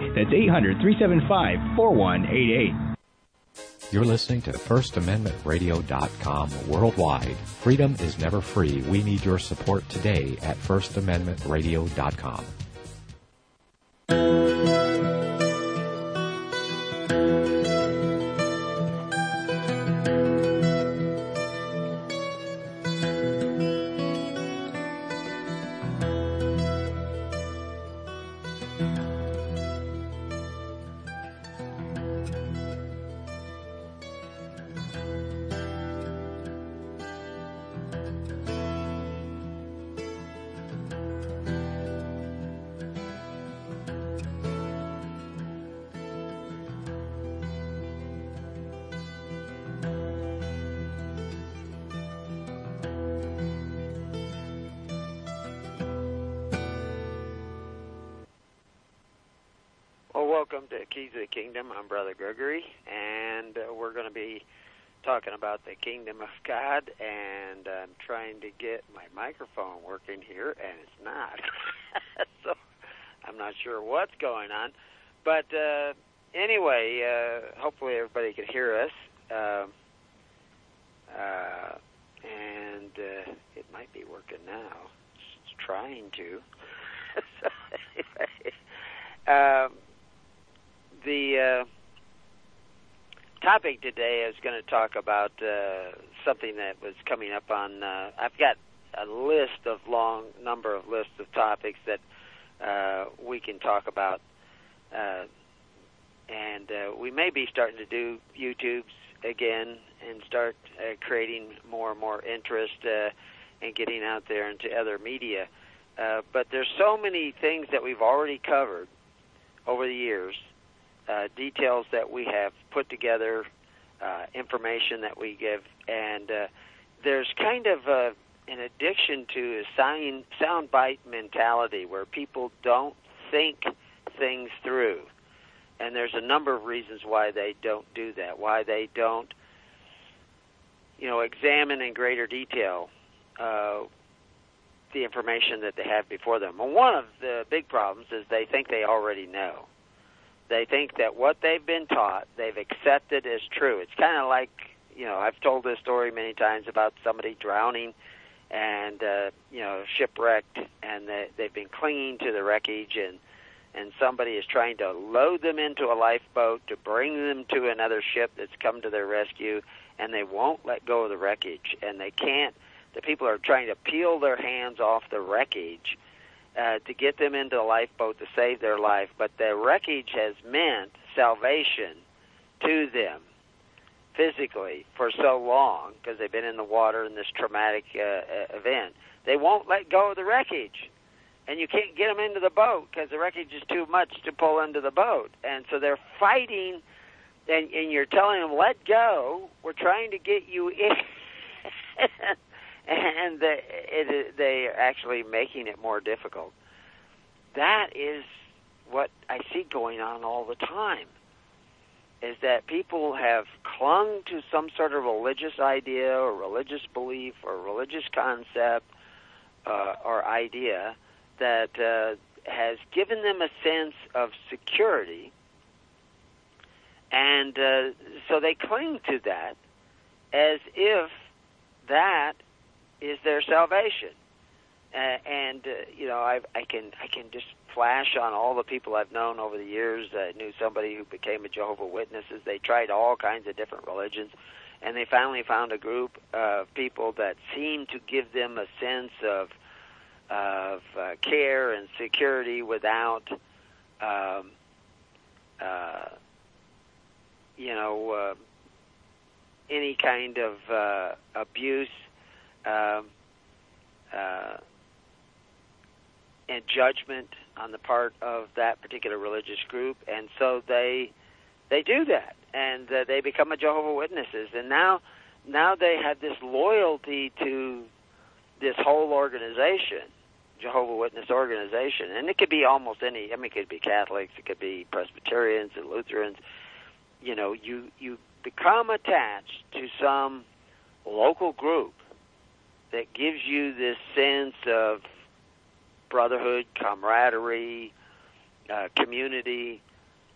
That's 800-375-4188. You're listening to FirstAmendmentRadio.com worldwide. Freedom is never free. We need your support today at FirstAmendmentRadio.com. Welcome to Keys of the Kingdom. I'm Brother Gregory, and we're going to be talking about the Kingdom of God, and I'm trying to get my microphone working here, and it's not. So I'm not sure what's going on. But anyway, hopefully everybody can hear us, and it might be working now. It's trying to. So anyway, the topic today is going to talk about something that was coming up on. I've got a number of lists of topics that we can talk about, and we may be starting to do YouTubes again and start creating more and more interest and getting out there into other media. But there's so many things that we've already covered over the years. Details that we have put together, information that we give, and there's kind of an addiction to a soundbite mentality where people don't think things through. And there's a number of reasons why they don't do that, why they don't, examine in greater detail the information that they have before them. And one of the big problems is they think they already know. They think that what they've been taught, they've accepted as true. It's kind of like, I've told this story many times about somebody drowning and, shipwrecked, and they've been clinging to the wreckage, and somebody is trying to load them into a lifeboat to bring them to another ship that's come to their rescue, and they won't let go of the wreckage, and they can't. The people are trying to peel their hands off the wreckage to get them into the lifeboat to save their life, but the wreckage has meant salvation to them physically for so long because they've been in the water in this traumatic event. They won't let go of the wreckage, and you can't get them into the boat because the wreckage is too much to pull into the boat, and so they're fighting, and you're telling them, let go, we're trying to get you in. And they're actually making it more difficult. That is what I see going on all the time, is that people have clung to some sort of religious idea or religious belief or religious concept or idea that has given them a sense of security, and so they cling to that as if that is their salvation. I can just flash on all the people I've known over the years. I knew somebody who became a Jehovah's Witnesses. They tried all kinds of different religions, and they finally found a group of people that seemed to give them a sense of care and security without any kind of abuse and judgment on the part of that particular religious group, and so they do that, and they become a Jehovah's Witnesses, and now they have this loyalty to this whole organization, Jehovah's Witness organization, and it could be almost any. It could be Catholics, it could be Presbyterians and Lutherans. You become attached to some local group that gives you this sense of brotherhood, camaraderie, community,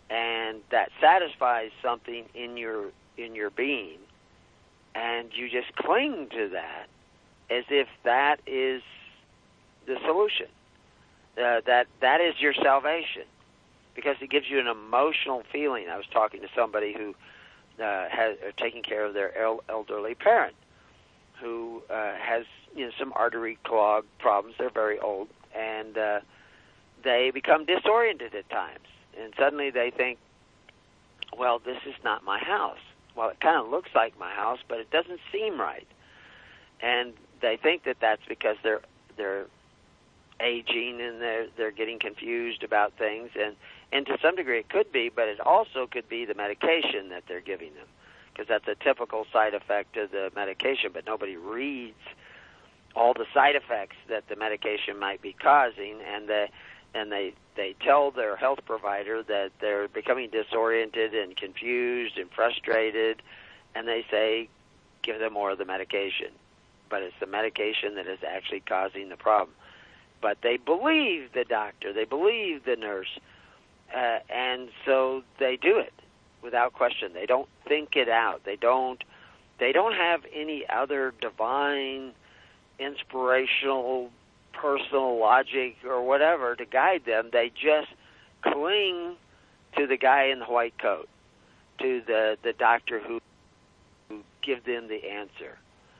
and that satisfies something in your being, and you just cling to that as if that is the solution. That is your salvation, because it gives you an emotional feeling. I was talking to somebody who has taking care of their elderly parent who has some artery clog problems. They're very old, and they become disoriented at times, and suddenly they think, well, this is not my house. Well, it kind of looks like my house, but it doesn't seem right. And they think that that's because they're aging and they're getting confused about things, and to some degree it could be, but it also could be the medication that they're giving them, because that's a typical side effect of the medication, but nobody reads all the side effects that the medication might be causing, and they tell their health provider that they're becoming disoriented and confused and frustrated, and they say, give them more of the medication. But it's the medication that is actually causing the problem. But they believe the doctor, they believe the nurse, and so they do it without question. They don't think it out. They don't have any other divine, inspirational, personal logic or whatever to guide them. They just cling to the guy in the white coat, to the doctor who give them the answer.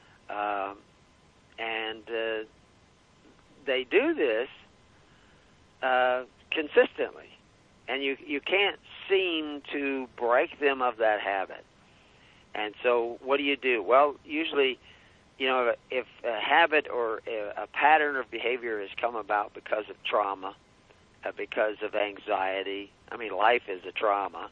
And they do this consistently, and you can't seem to break them of that habit. And so what do? Well, usually, if a habit or a pattern of behavior has come about because of trauma, because of anxiety, I mean, life is a trauma,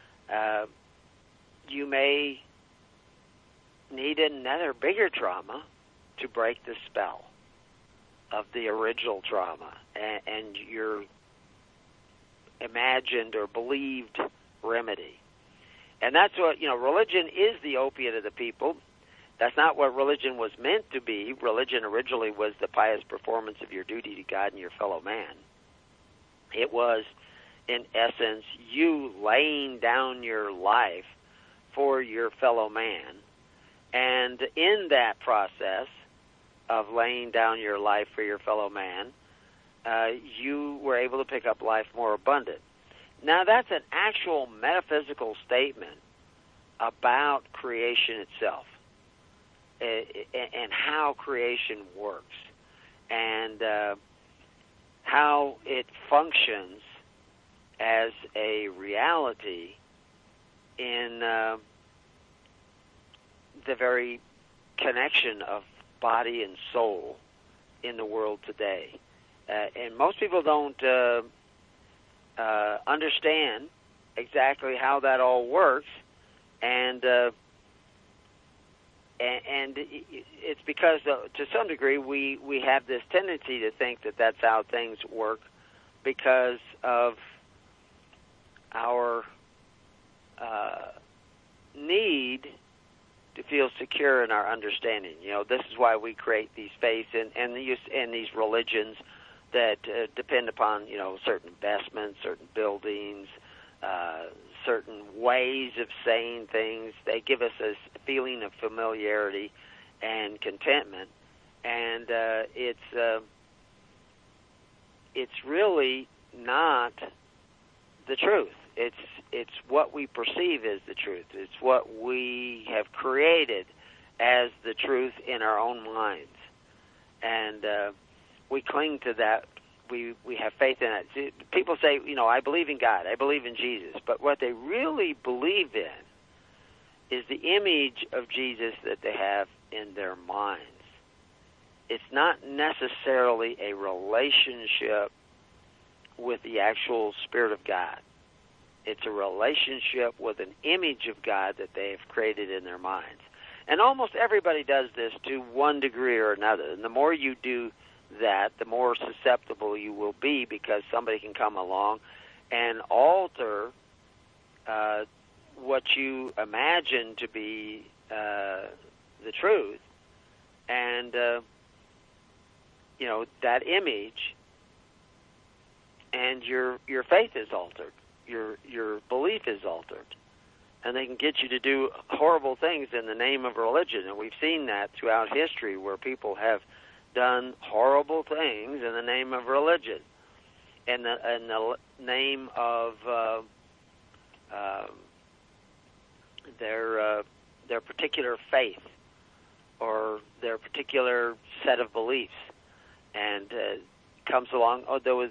you may need another bigger trauma to break the spell of the original trauma and your imagined or believed remedy. And that's what, religion is the opiate of the people. That's not what religion was meant to be. Religion originally was the pious performance of your duty to God and your fellow man. It was, in essence, you laying down your life for your fellow man. And in that process of laying down your life for your fellow man, you were able to pick up life more abundant. Now, that's an actual metaphysical statement about creation itself and how creation works and how it functions as a reality in the very connection of body and soul in the world today. And most people don't understand exactly how that all works, and it's because, to some degree, we have this tendency to think that that's how things work because of our need to feel secure in our understanding. This is why we create these faiths and these religions that depend upon, certain investments, certain buildings, certain ways of saying things. They give us a feeling of familiarity and contentment, and it's really not the truth. It's what we perceive as the truth. It's what we have created as the truth in our own minds, and we cling to that. We have faith in it. People say, I believe in God, I believe in Jesus, but what they really believe in is the image of Jesus that they have in their minds. It's not necessarily a relationship with the actual Spirit of God. It's a relationship with an image of God that they have created in their minds. And almost everybody does this to one degree or another. And the more you do that, the more susceptible you will be, because somebody can come along and alter what you imagine to be the truth, and that image, and your faith is altered. Your your belief is altered. And they can get you to do horrible things in the name of religion. And we've seen that throughout history where people have done horrible things in the name of religion, in the name of their particular faith or their particular set of beliefs. And comes along. There was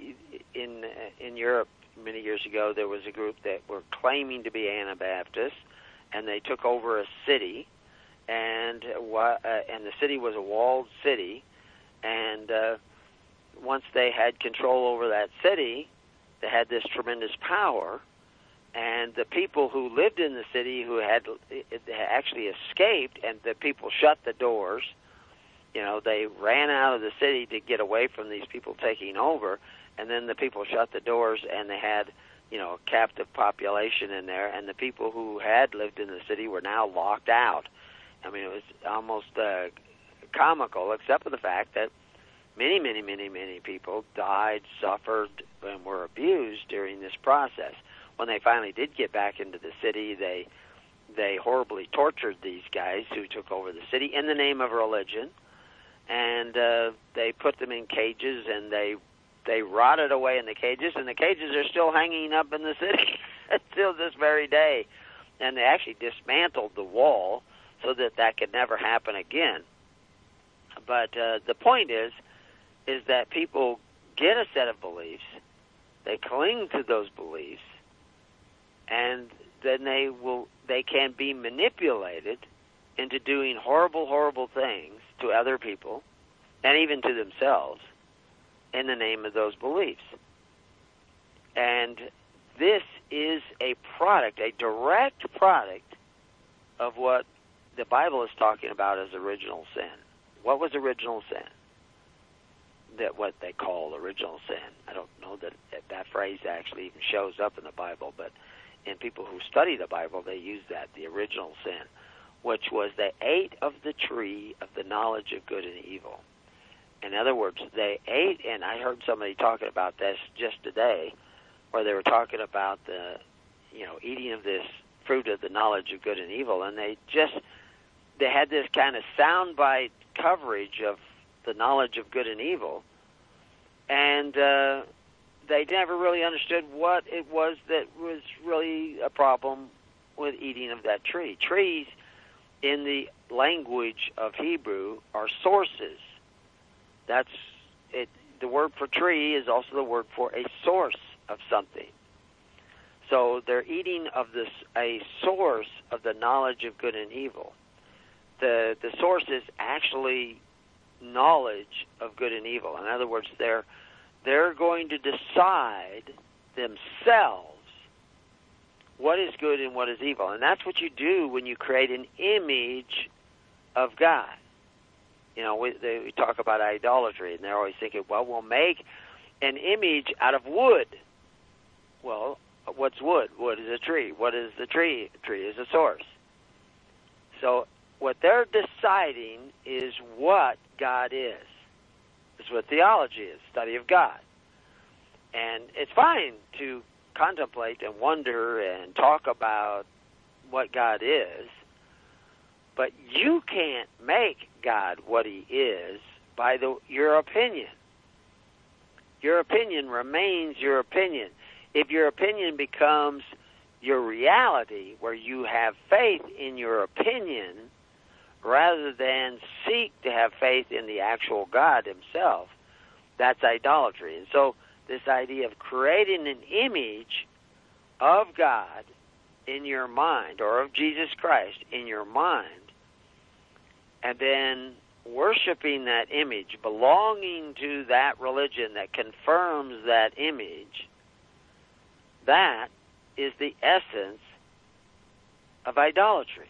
in Europe many years ago. There was a group that were claiming to be Anabaptists, and they took over a city, and the city was a walled city, and once they had control over that city, they had this tremendous power, and the people who lived in the city who had actually escaped, and the people shut the doors. You know, they ran out of the city to get away from these people taking over, and then the people shut the doors, and they had, you know, a captive population in there, and the people who had lived in the city were now locked out. I mean, it was almost comical, except for the fact that many, many, many, many people died, suffered, and were abused during this process. When they finally did get back into the city, they horribly tortured these guys who took over the city in the name of religion. And they put them in cages, and they rotted away in the cages, and the cages are still hanging up in the city until this very day. And they actually dismantled the wall so that could never happen again. But the point is that people get a set of beliefs, they cling to those beliefs, and then they can be manipulated into doing horrible, horrible things to other people and even to themselves in the name of those beliefs. And this is a product, a direct product of what the Bible is talking about as original sin. What was original sin? That what they call original sin. I don't know that phrase actually even shows up in the Bible, but in people who study the Bible, they use that, the original sin, which was they ate of the tree of the knowledge of good and evil. In other words, they ate, and I heard somebody talking about this just today, where they were talking about the, eating of this fruit of the knowledge of good and evil, and they had this kind of soundbite coverage of the knowledge of good and evil, and they never really understood what it was that was really a problem with eating of that tree. Trees, in the language of Hebrew, are sources. That's it. The word for tree is also the word for a source of something. So they're eating of a source of the knowledge of good and evil. The source is actually knowledge of good and evil. In other words, they're going to decide themselves what is good and what is evil. And that's what you do when you create an image of God. We talk about idolatry, and they're always thinking, well, we'll make an image out of wood. Well, what's wood? Wood is a tree. What is the tree? A tree is a source. So what they're deciding is what God is. It's what theology is, study of God. And it's fine to contemplate and wonder and talk about what God is, but you can't make God what he is by your opinion. Your opinion remains your opinion. If your opinion becomes your reality, where you have faith in your opinion rather than seek to have faith in the actual God himself, that's idolatry. And so this idea of creating an image of God in your mind, or of Jesus Christ in your mind, and then worshiping that image, belonging to that religion that confirms that image, that is the essence of idolatry.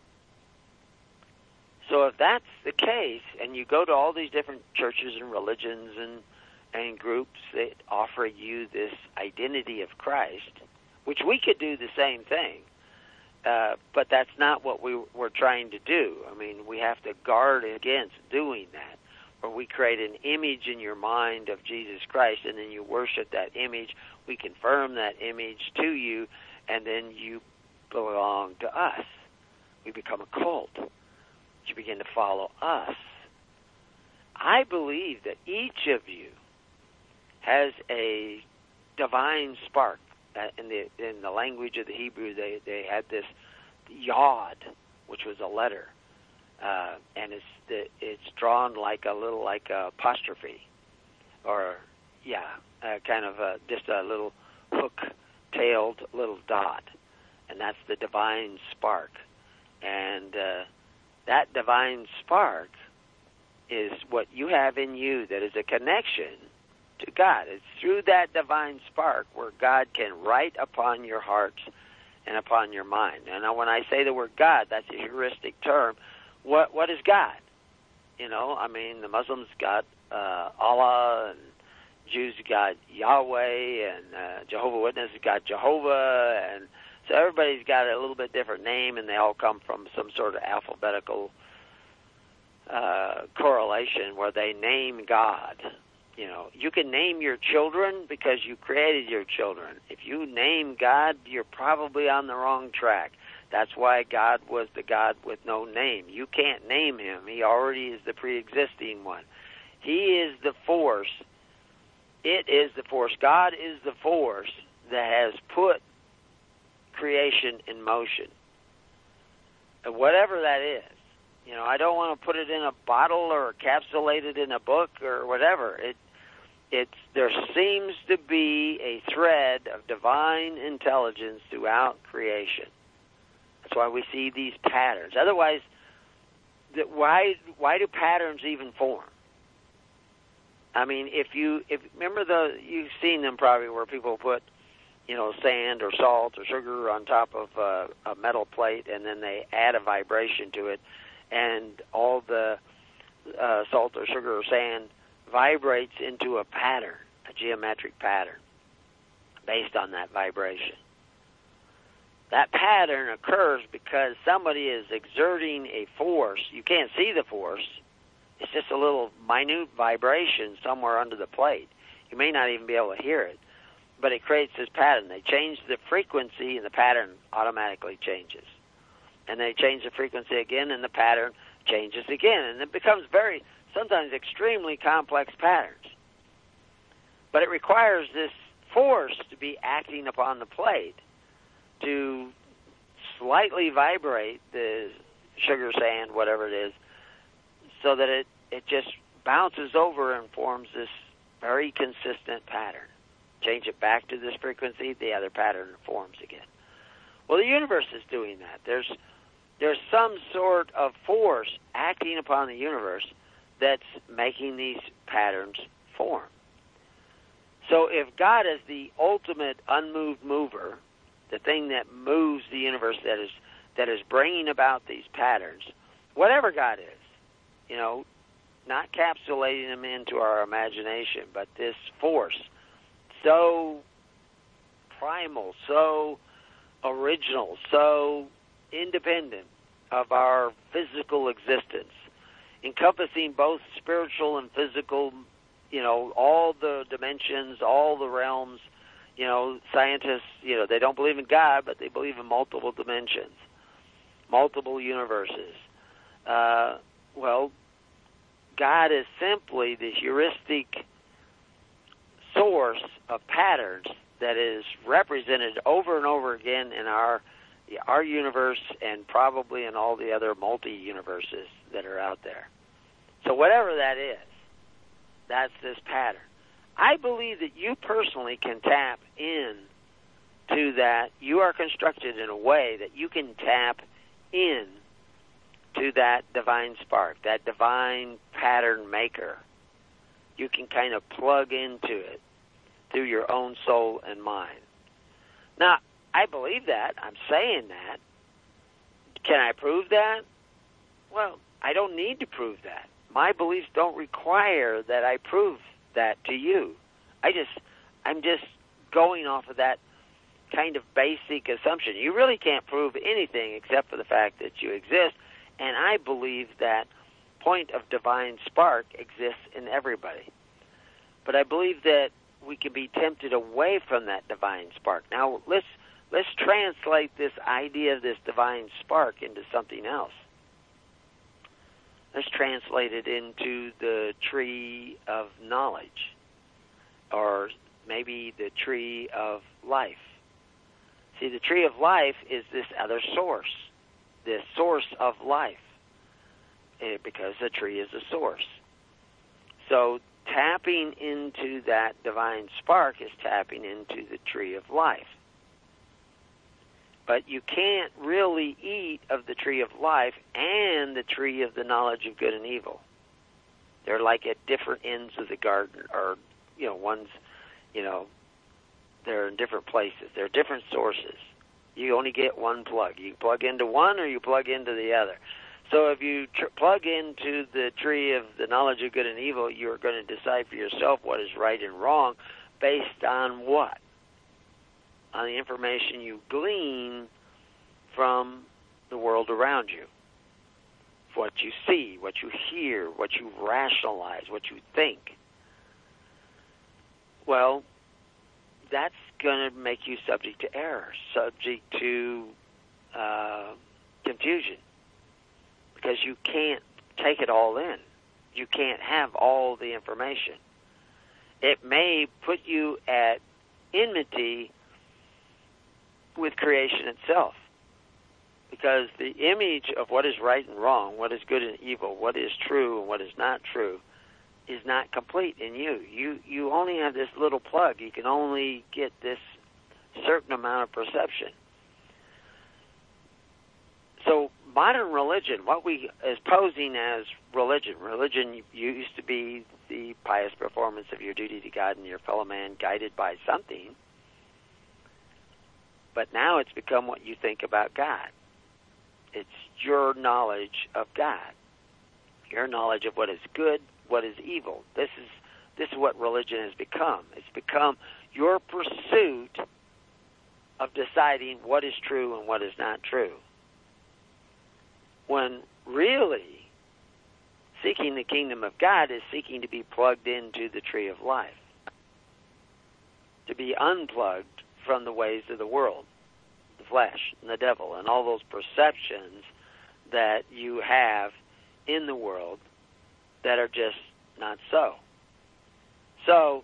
So if that's the case, and you go to all these different churches and religions and groups that offer you this identity of Christ, which we could do the same thing, but that's not what we're trying to do. I mean, we have to guard against doing that. or we create an image in your mind of Jesus Christ, and then you worship that image. We confirm that image to you, and then you belong to us. We become a cult. You begin to follow us. I believe that each of you has a divine spark. In the language of the Hebrew, they had this yod, which was a letter, and it's drawn like a apostrophe, or kind of just a little hook-tailed little dot, and that's the divine spark. And that divine spark is what you have in you that is a connection to God. It's through that divine spark where God can write upon your hearts and upon your mind. And now when I say the word God, that's a heuristic term. What is God? The Muslims got Allah, and Jews got Yahweh, and Jehovah's Witnesses got Jehovah, and so everybody's got a little bit different name, and they all come from some sort of alphabetical correlation where they name God. You can name your children because you created your children. If you name God, you're probably on the wrong track. That's why God was the God with no name. You can't name him. He already is the pre-existing one. He is the force. It is the force. God is the force that has put creation in motion. And whatever that is. I don't want to put it in a bottle or encapsulate it in a book or whatever. There seems to be a thread of divine intelligence throughout creation. That's why we see these patterns. Otherwise, why do patterns even form? If remember you've seen them probably where people put, sand or salt or sugar on top of a metal plate, and then they add a vibration to it, and all the salt or sugar or sand vibrates into a pattern, a geometric pattern, based on that vibration. That pattern occurs because somebody is exerting a force. You can't see the force. It's just a little minute vibration somewhere under the plate. You may not even be able to hear it, but it creates this pattern. They change the frequency, and the pattern automatically changes. And they change the frequency again, and the pattern changes again. And it becomes sometimes extremely complex patterns. But it requires this force to be acting upon the plate to slightly vibrate the sugar, sand, whatever it is, so that it just bounces over and forms this very consistent pattern. Change it back to this frequency, the other pattern forms again. Well, the universe is doing that. There's some sort of force acting upon the universe that's making these patterns form. So if God is the ultimate unmoved mover, the thing that moves the universe, that is bringing about these patterns, whatever God is, not capsulating them into our imagination, but this force, so primal, so original, so independent of our physical existence, encompassing both spiritual and physical, all the dimensions, all the realms. Scientists, they don't believe in God, but they believe in multiple dimensions, multiple universes. God is simply the heuristic source of patterns that is represented over and over again in our universe and probably in all the other multi-universes that are out there. So whatever that is, that's this pattern. I believe that you personally can tap in to that. You are constructed in a way that you can tap in to that divine spark, that divine pattern maker. You can kind of plug into it through your own soul and mind. Now, I believe that. I'm saying that. Can I prove that? Well, I don't need to prove that. My beliefs don't require that I prove that to you. I'm just going off of that kind of basic assumption. You really can't prove anything except for the fact that you exist, and I believe that point of divine spark exists in everybody. But I believe that we can be tempted away from that divine spark. Now, let's translate this idea of this divine spark into something else. Let's translate it into the tree of knowledge, or maybe the tree of life. See, the tree of life is this other source, this source of life, because the tree is a source. So tapping into that divine spark is tapping into the tree of life. But you can't really eat of the tree of life and the tree of the knowledge of good and evil. They're like at different ends of the garden, or, one's, they're in different places. They're different sources. You only get one plug. You plug into one or you plug into the other. So if you plug into the tree of the knowledge of good and evil, you're going to decide for yourself what is right and wrong based on what? On the information you glean from the world around you. What you see, what you hear, what you rationalize, what you think. Well, that's going to make you subject to error, subject to confusion, because you can't take it all in. You can't have all the information. It may put you at enmity with creation itself, because the image of what is right and wrong, what is good and evil, what is true and what is not true, is not complete in you. You only have this little plug. You can only get this certain amount of perception. So modern religion, what we is posing as religion used to be the pious performance of your duty to God and your fellow man, guided by something. But now it's become what you think about God. It's your knowledge of God, your knowledge of what is good, what is evil. This is what religion has become. It's become your pursuit of deciding what is true and what is not true. When really seeking the kingdom of God is seeking to be plugged into the tree of life, to be unplugged from the ways of the world, the flesh, and the devil, and all those perceptions that you have in the world that are just not so. So,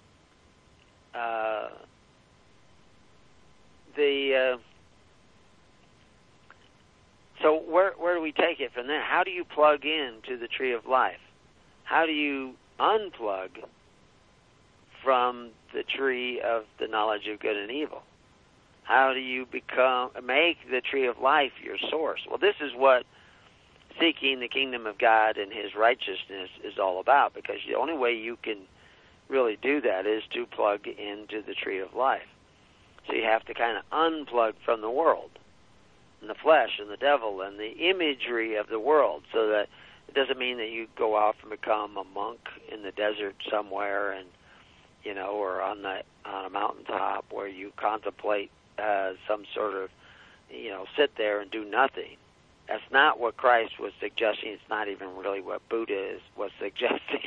so where do we take it from there? How do you plug in to the tree of life? How do you unplug from the tree of the knowledge of good and evil? How do you make the tree of life your source? Well, this is what seeking the kingdom of God and His righteousness is all about, because the only way you can really do that is to plug into the tree of life. So you have to kind of unplug from the world and the flesh and the devil and the imagery of the world, so that it doesn't mean that you go off and become a monk in the desert somewhere, and or on a mountaintop where you contemplate some sort of sit there and do nothing. That's not what Christ was suggesting. It's not even really what Buddha was suggesting.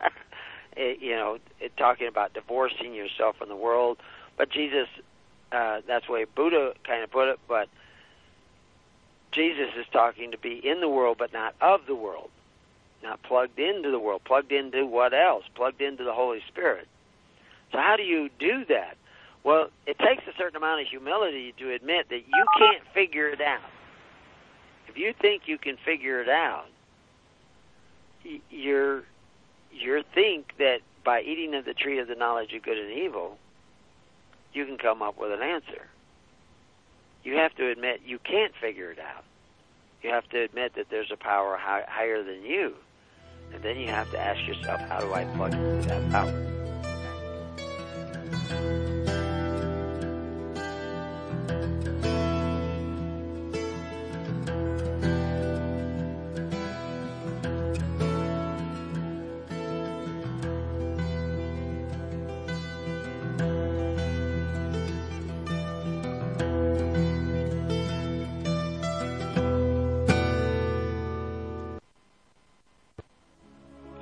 Talking about divorcing yourself from the world. But Jesus, that's the way Buddha kind of put it, but Jesus is talking to be in the world but not of the world. Not plugged into the world. Plugged into what else? Plugged into the Holy Spirit. So how do you do that? Well, it takes a certain amount of humility to admit that you can't figure it out. If you think you can figure it out, you think that by eating of the tree of the knowledge of good and evil, you can come up with an answer. You have to admit you can't figure it out. You have to admit that there's a power higher than you. And then you have to ask yourself, how do I plug into that power?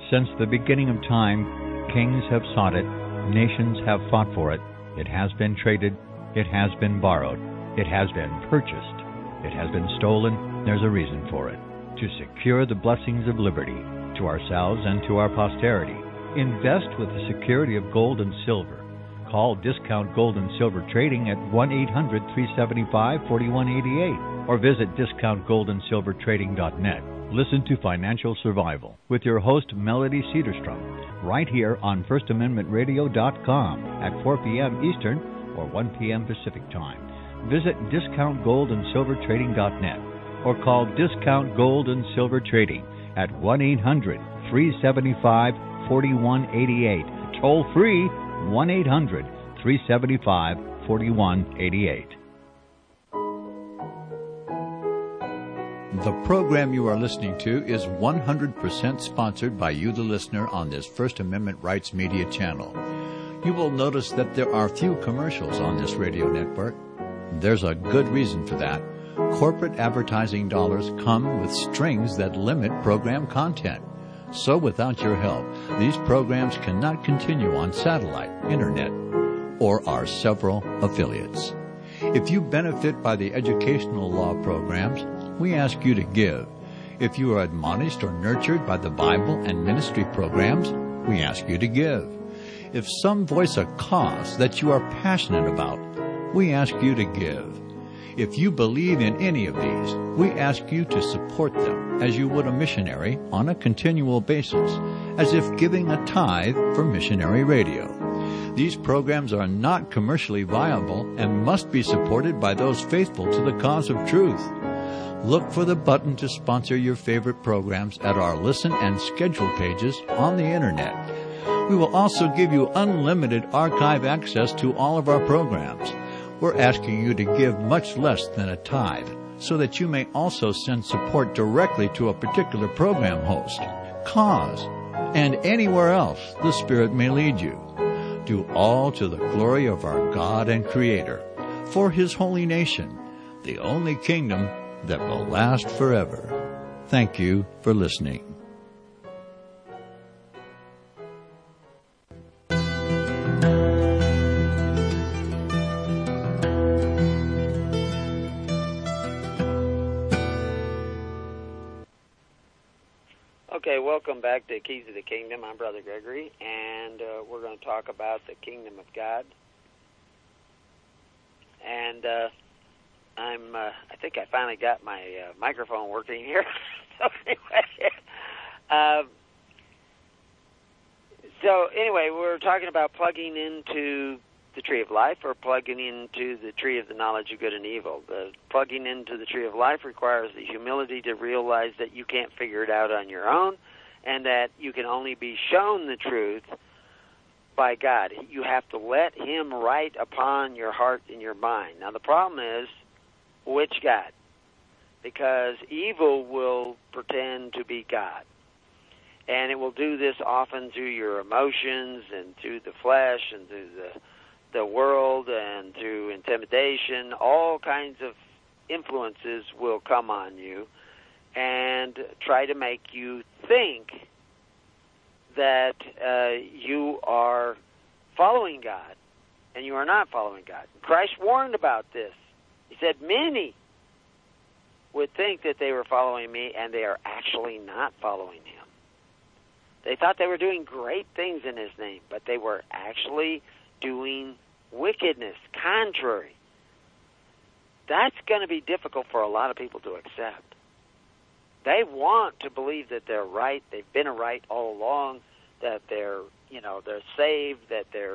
Since the beginning of time, kings have sought it, nations have fought for it. It has been traded, it has been borrowed, it has been purchased, it has been stolen. There's a reason for it. To secure the blessings of liberty to ourselves and to our posterity, invest with the security of gold and silver. Call Discount Gold and Silver Trading at 1-800-375-4188 or visit discountgoldandsilvertrading.net. Listen to Financial Survival with your host, Melody Cedarstrom, right here on FirstAmendmentRadio.com at 4 p.m. Eastern or 1 p.m. Pacific Time. Visit discountgoldandsilvertrading.net or call Discount Gold and Silver Trading at 1-800-375-4188. Toll free, 1-800-375-4188. The program you are listening to is 100% sponsored by you, the listener, on this First Amendment Rights Media channel. You will notice that there are few commercials on this radio network. There's a good reason for that. Corporate advertising dollars come with strings that limit program content. So without your help, these programs cannot continue on satellite, internet, or our several affiliates. If you benefit by the educational law programs, we ask you to give. If you are admonished or nurtured by the Bible and ministry programs, we ask you to give. If some voice a cause that you are passionate about, we ask you to give. If you believe in any of these, we ask you to support them as you would a missionary on a continual basis, as if giving a tithe for missionary radio. These programs are not commercially viable and must be supported by those faithful to the cause of truth. Look for the button to sponsor your favorite programs at our listen and schedule pages on the Internet. We will also give you unlimited archive access to all of our programs. We're asking you to give much less than a tithe so that you may also send support directly to a particular program host, cause, and anywhere else the Spirit may lead you. Do all to the glory of our God and Creator, for His holy nation, the only kingdom that will last forever. Thank you for listening. Okay, welcome back to Keys of the Kingdom. I'm Brother Gregory, and we're going to talk about the Kingdom of God. And I think I finally got my microphone working here. So anyway, we're talking about plugging into the tree of life or plugging into the tree of the knowledge of good and evil. The plugging into the tree of life requires the humility to realize that you can't figure it out on your own and that you can only be shown the truth by God. You have to let Him write upon your heart and your mind. Now, the problem is, which God? Because evil will pretend to be God. And it will do this often through your emotions and through the flesh and through the world and through intimidation. All kinds of influences will come on you and try to make you think that you are following God, and you are not following God. Christ warned about this. He said, many would think that they were following me, and they are actually not following Him. They thought they were doing great things in His name, but they were actually doing wickedness, contrary. That's going to be difficult for a lot of people to accept. They want to believe that they're right, they've been right all along, that they're saved, that they're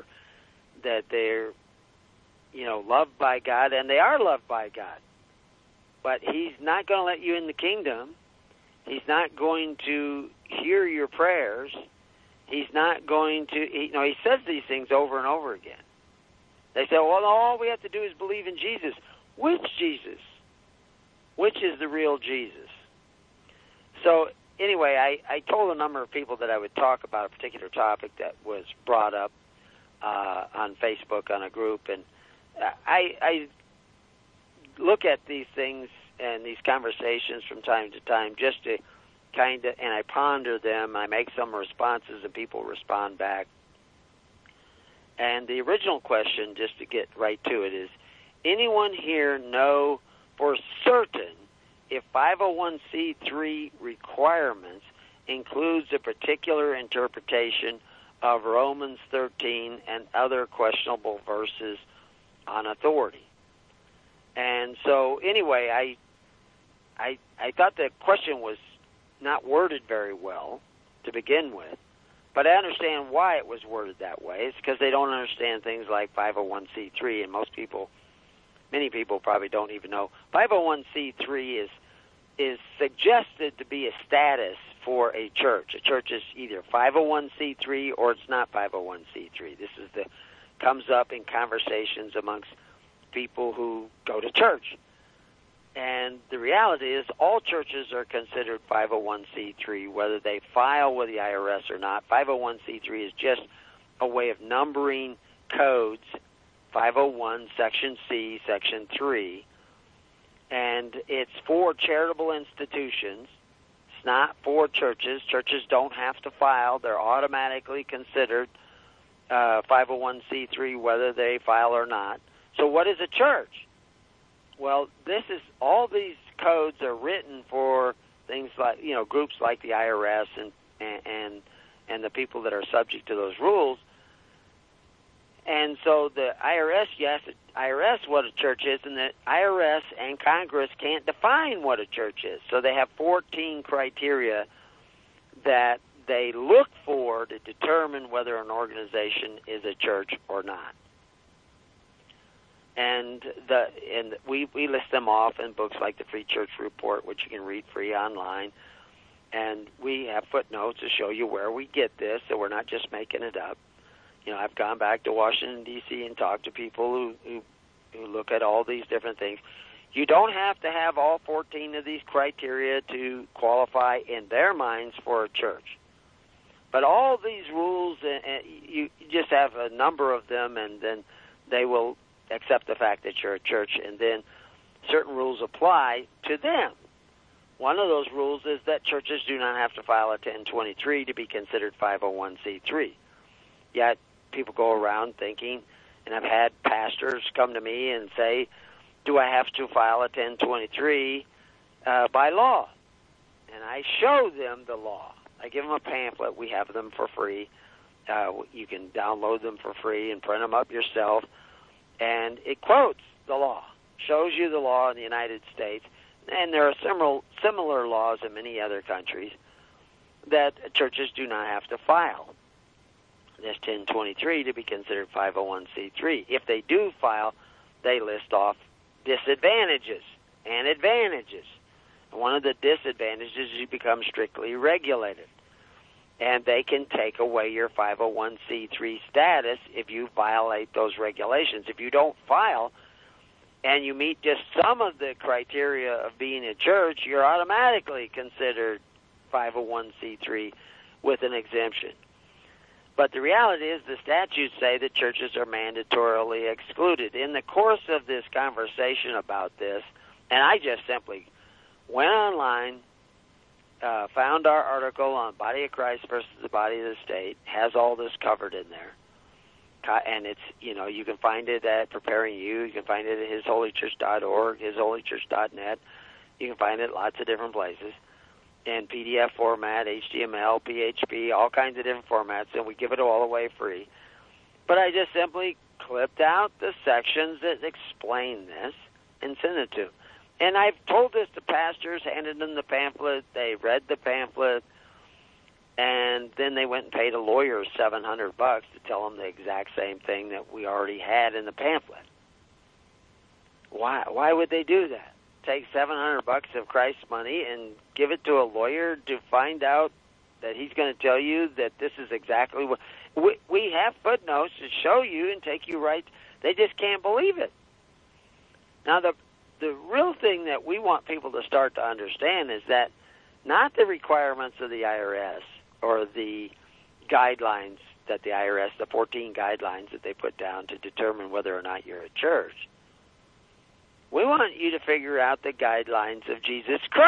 loved by God, and they are loved by God. But He's not going to let you in the kingdom. He's not going to hear your prayers. He's not going to, He says these things over and over again. They say, well, all we have to do is believe in Jesus. Which Jesus? Which is the real Jesus? So anyway, I told a number of people that I would talk about a particular topic that was brought up on Facebook on a group, and I look at these things and these conversations from time to time just to and I ponder them. I make some responses, and people respond back. And the original question, just to get right to it, is anyone here know for certain if 501c3 requirements includes a particular interpretation of Romans 13 and other questionable verses on authority? And so, anyway, I thought the question was not worded very well to begin with, but I understand why it was worded that way. It's because they don't understand things like 501c3, and many people probably don't even know. 501c3 is suggested to be a status for a church. A church is either 501c3 or it's not 501c3. This comes up in conversations amongst people who go to church. And the reality is all churches are considered 501c3, whether they file with the IRS or not. 501c3 is just a way of numbering codes, 501, Section C, Section 3, and it's for charitable institutions. It's not for churches. Churches don't have to file. They're automatically considered 501c3 whether they file or not. So what is a church? Well, all these codes are written for things like, groups like the IRS and the people that are subject to those rules. And so the IRS, yes, IRS what a church is, and the IRS and Congress can't define what a church is. So they have 14 criteria that they look for to determine whether an organization is a church or not. And we list them off in books like the Free Church Report, which you can read free online. And we have footnotes to show you where we get this, so we're not just making it up. I've gone back to Washington, D.C. and talked to people who look at all these different things. You don't have to have all 14 of these criteria to qualify in their minds for a church. But all these rules, you just have a number of them, and then they will accept the fact that you're a church, and then certain rules apply to them. One of those rules is that churches do not have to file a 1023 to be considered 501c3. Yet people go around thinking, and I've had pastors come to me and say, do I have to file a 1023 by law? And I show them the law. I give them a pamphlet. We have them for free. You can download them for free and print them up yourself. And it quotes the law, shows you the law in the United States. And there are similar laws in many other countries that churches do not have to file this 1023 to be considered 501c3. If they do file, they list off disadvantages and advantages. And one of the disadvantages is you become strictly regulated. And they can take away your 501c3 status if you violate those regulations. If you don't file and you meet just some of the criteria of being a church, you're automatically considered 501c3 with an exemption. But the reality is the statutes say that churches are mandatorily excluded. In the course of this conversation about this, and I just simply went online, found our article on Body of Christ versus the Body of the State, has all this covered in there. And it's, you can find it at Preparing You. You can find it at hisholychurch.org, hisholychurch.net. You can find it lots of different places. In PDF format, HTML, PHP, all kinds of different formats, and we give it all away free. But I just simply clipped out the sections that explain this and sent it to them. And I've told this to pastors, handed them the pamphlet, they read the pamphlet, and then they went and paid a lawyer $700 to tell them the exact same thing that we already had in the pamphlet. Why would they do that? Take $700 of Christ's money and give it to a lawyer to find out that he's going to tell you that this is exactly what we have footnotes to show you and take you right. They just can't believe it. Now, the real thing that we want people to start to understand is that not the requirements of the IRS or the guidelines that the IRS, the 14 guidelines that they put down to determine whether or not you're a church. We want you to figure out the guidelines of Jesus Christ.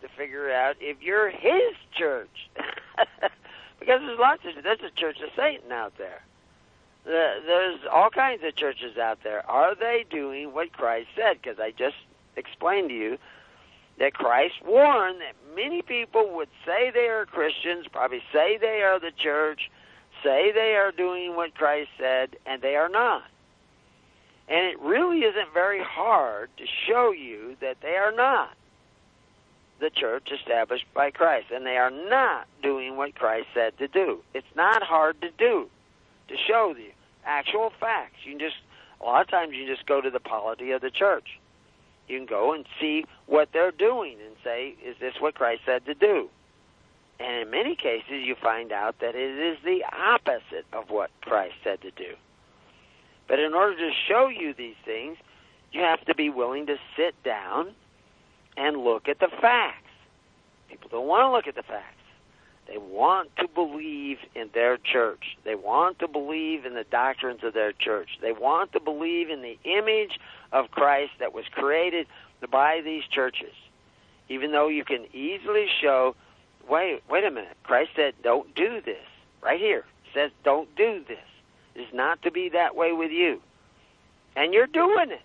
to figure out if you're his church. Because there's a church of Satan out there. There's all kinds of churches out there. Are they doing what Christ said? Because I just explained to you that Christ warned that many people would say they are Christians, probably say they are the church, say they are doing what Christ said, and they are not. And it really isn't very hard to show you that they are not the church established by Christ, and they are not doing what Christ said to do. It's not hard to do, to show the actual facts. A lot of times you just go to the polity of the church. You can go and see what they're doing and say, is this what Christ said to do? And in many cases you find out that it is the opposite of what Christ said to do. But in order to show you these things, you have to be willing to sit down and look at the facts. People don't want to look at the facts. They want to believe in their church. They want to believe in the doctrines of their church. They want to believe in the image of Christ that was created by these churches. Even though you can easily show, wait a minute, Christ said don't do this. Right here, it says don't do this. It's not to be that way with you. And you're doing it.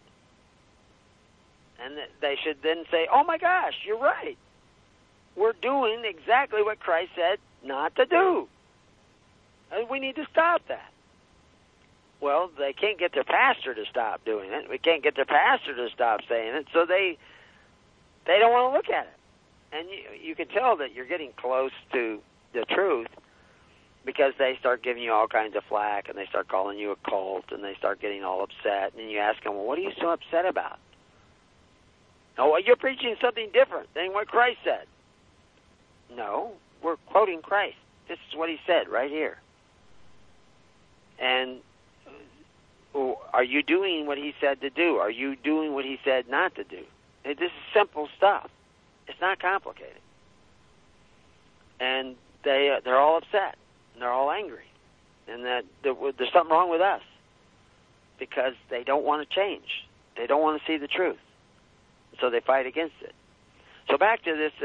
And they should then say, oh my gosh, you're right. We're doing exactly what Christ said not to do. And we need to stop that. Well, they can't get their pastor to stop doing it. We can't get their pastor to stop saying it, so they don't want to look at it. And you can tell that you're getting close to the truth because they start giving you all kinds of flack, and they start calling you a cult, and they start getting all upset. And you ask them, well, what are you so upset about? Oh, well, you're preaching something different than what Christ said. No, we're quoting Christ. This is what he said right here. And are you doing what he said to do? Are you doing what he said not to do? This is simple stuff. It's not complicated. And they're all upset, and they're all angry, and that there's something wrong with us because they don't want to change. They don't want to see the truth. So they fight against it. So back to this,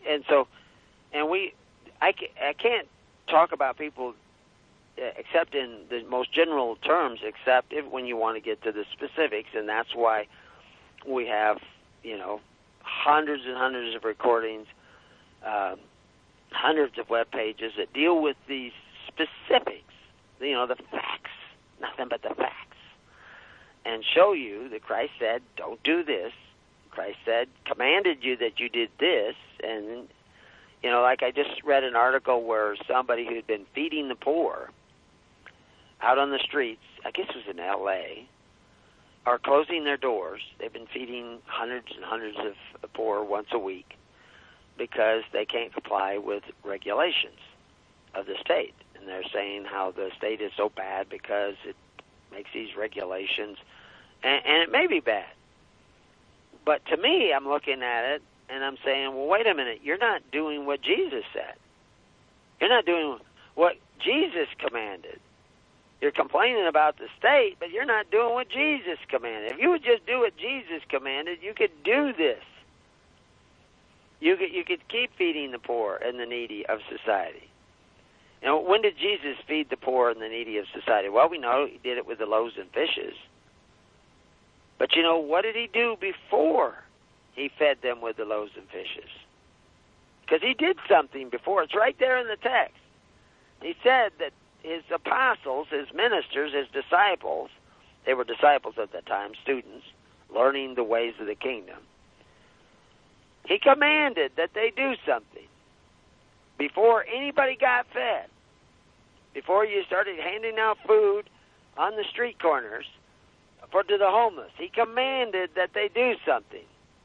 I can't talk about people except in the most general terms, except when you want to get to the specifics, and that's why we have, hundreds and hundreds of recordings, hundreds of web pages that deal with these specifics, the facts, nothing but the facts, and show you that Christ said, don't do this. Christ said, commanded you that you did this, and, like I just read an article where somebody who'd been feeding the poor out on the streets, I guess it was in L.A., are closing their doors. They've been feeding hundreds and hundreds of poor once a week because they can't comply with regulations of the state. And they're saying how the state is so bad because it makes these regulations, and it may be bad. But to me, I'm looking at it, and I'm saying, well, wait a minute. You're not doing what Jesus said. You're not doing what Jesus commanded. You're complaining about the state, but you're not doing what Jesus commanded. If you would just do what Jesus commanded, you could do this. You could keep feeding the poor and the needy of society. When did Jesus feed the poor and the needy of society? Well, we know he did it with the loaves and fishes. But what did he do before he fed them with the loaves and fishes? Because he did something before. It's right there in the text. He said that his apostles, his ministers, his disciples, they were disciples at that time, students, learning the ways of the kingdom. He commanded that they do something before anybody got fed, before you started handing out food on the street corners to the homeless. He commanded that they do something.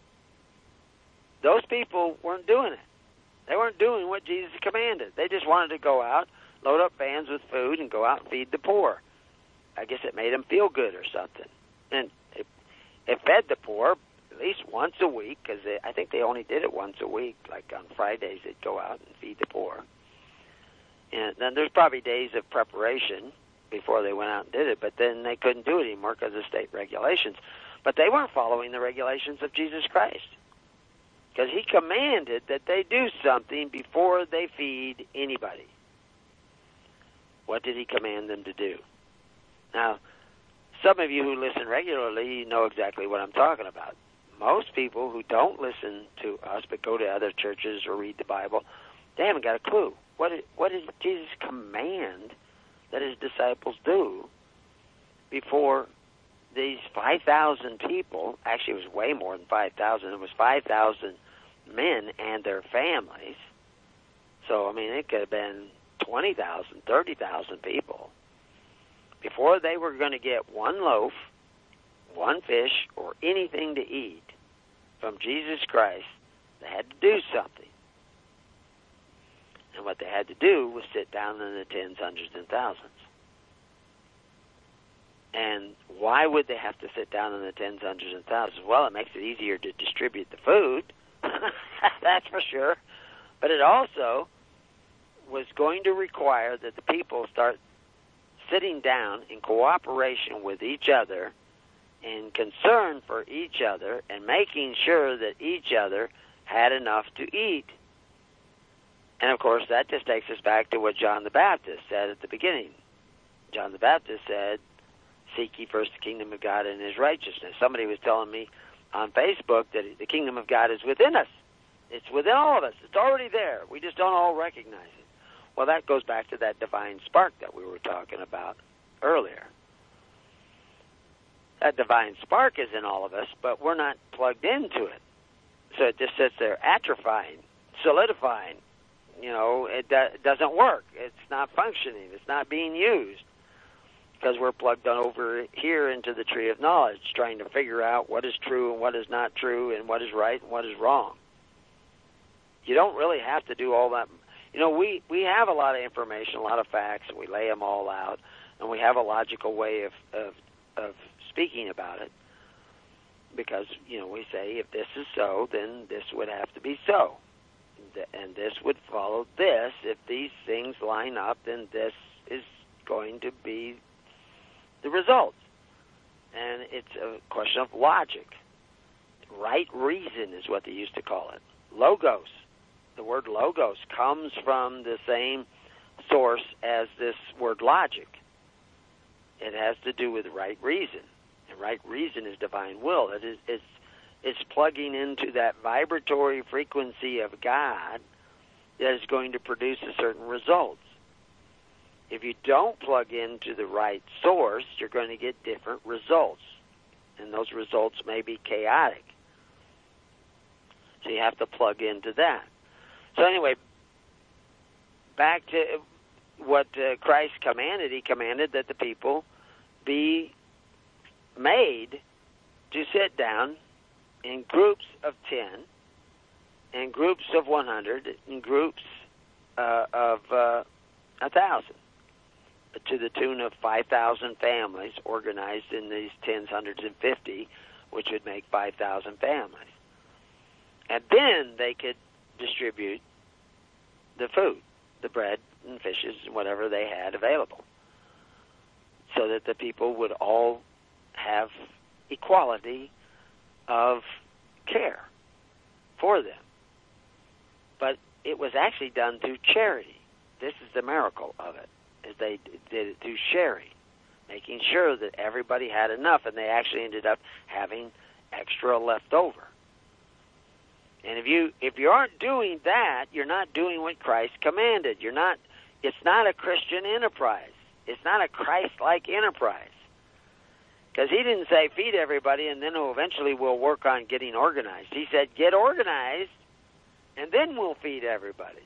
Those people weren't doing it. They weren't doing what Jesus commanded. They just wanted to go out, load up vans with food, and go out and feed the poor. I guess it made them feel good or something. And it fed the poor at least once a week, because I think they only did it once a week. Like on Fridays, they'd go out and feed the poor. And then there's probably days of preparation before they went out and did it, but then they couldn't do it anymore because of state regulations. But they weren't following the regulations of Jesus Christ. because he commanded that they do something before they feed anybody. What did he command them to do? Now, some of you who listen regularly know exactly what I'm talking about. Most people who don't listen to us but go to other churches or read the Bible, they haven't got a clue. What did Jesus command that his disciples do before these 5,000 people? Actually, it was way more than 5,000. It was 5,000 men and their families. So, I mean, it could have been 20,000, 30,000 people. Before they were going to get one loaf, one fish, or anything to eat from Jesus Christ, they had to do something. And what they had to do was sit down in the tens, hundreds, and thousands. And why would they have to sit down in the tens, hundreds, and thousands? Well, it makes it easier to distribute the food. That's for sure. But it also was going to require that the people start sitting down in cooperation with each other, in concern for each other, and making sure that each other had enough to eat. And, of course, that just takes us back to what John the Baptist said at the beginning. John the Baptist said, "Seek ye first the kingdom of God and his righteousness." Somebody was telling me on Facebook that the kingdom of God is within us. It's within all of us. It's already there. We just don't all recognize it. Well, that goes back to that divine spark that we were talking about earlier. That divine spark is in all of us, but we're not plugged into it. So it just sits there atrophying, solidifying. You know, it doesn't work. It's not functioning. It's not being used because we're plugged on over here into the tree of knowledge, trying to figure out what is true and what is not true and what is right and what is wrong. You don't really have to do all that. You know, we have a lot of information, a lot of facts, and we lay them all out, and we have a logical way of speaking about it because, you know, we say if this is so, then this would have to be so. And this would follow this. If these things line up, then this is going to be the result. And it's a question of logic. Right reason is what they used to call it. Logos. The word logos comes from the same source as this word logic. It has to do with right reason. And right reason is divine will. It's plugging into that vibratory frequency of God that is going to produce a certain results. If you don't plug into the right source, you're going to get different results. And those results may be chaotic. So you have to plug into that. So anyway, back to what Christ commanded. He commanded that the people be made to sit down in groups of 10, in groups of 100, in groups of 1,000, to the tune of 5,000 families organized in these tens, hundreds, and 50, which would make 5,000 families. And then they could distribute the food, the bread and fishes and whatever they had available, so that the people would all have equality of care for them. But it was actually done through charity. This is the miracle of it, is they did it through sharing, making sure that everybody had enough, and they actually ended up having extra left over. And if you aren't doing that, you're not doing what Christ commanded. It's not a Christian enterprise. It's not a Christ-like enterprise. Because he didn't say feed everybody and then eventually we'll work on getting organized. He said get organized and then we'll feed everybody.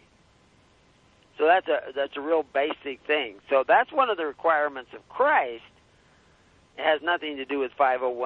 So that's a real basic thing. So that's one of the requirements of Christ. It has nothing to do with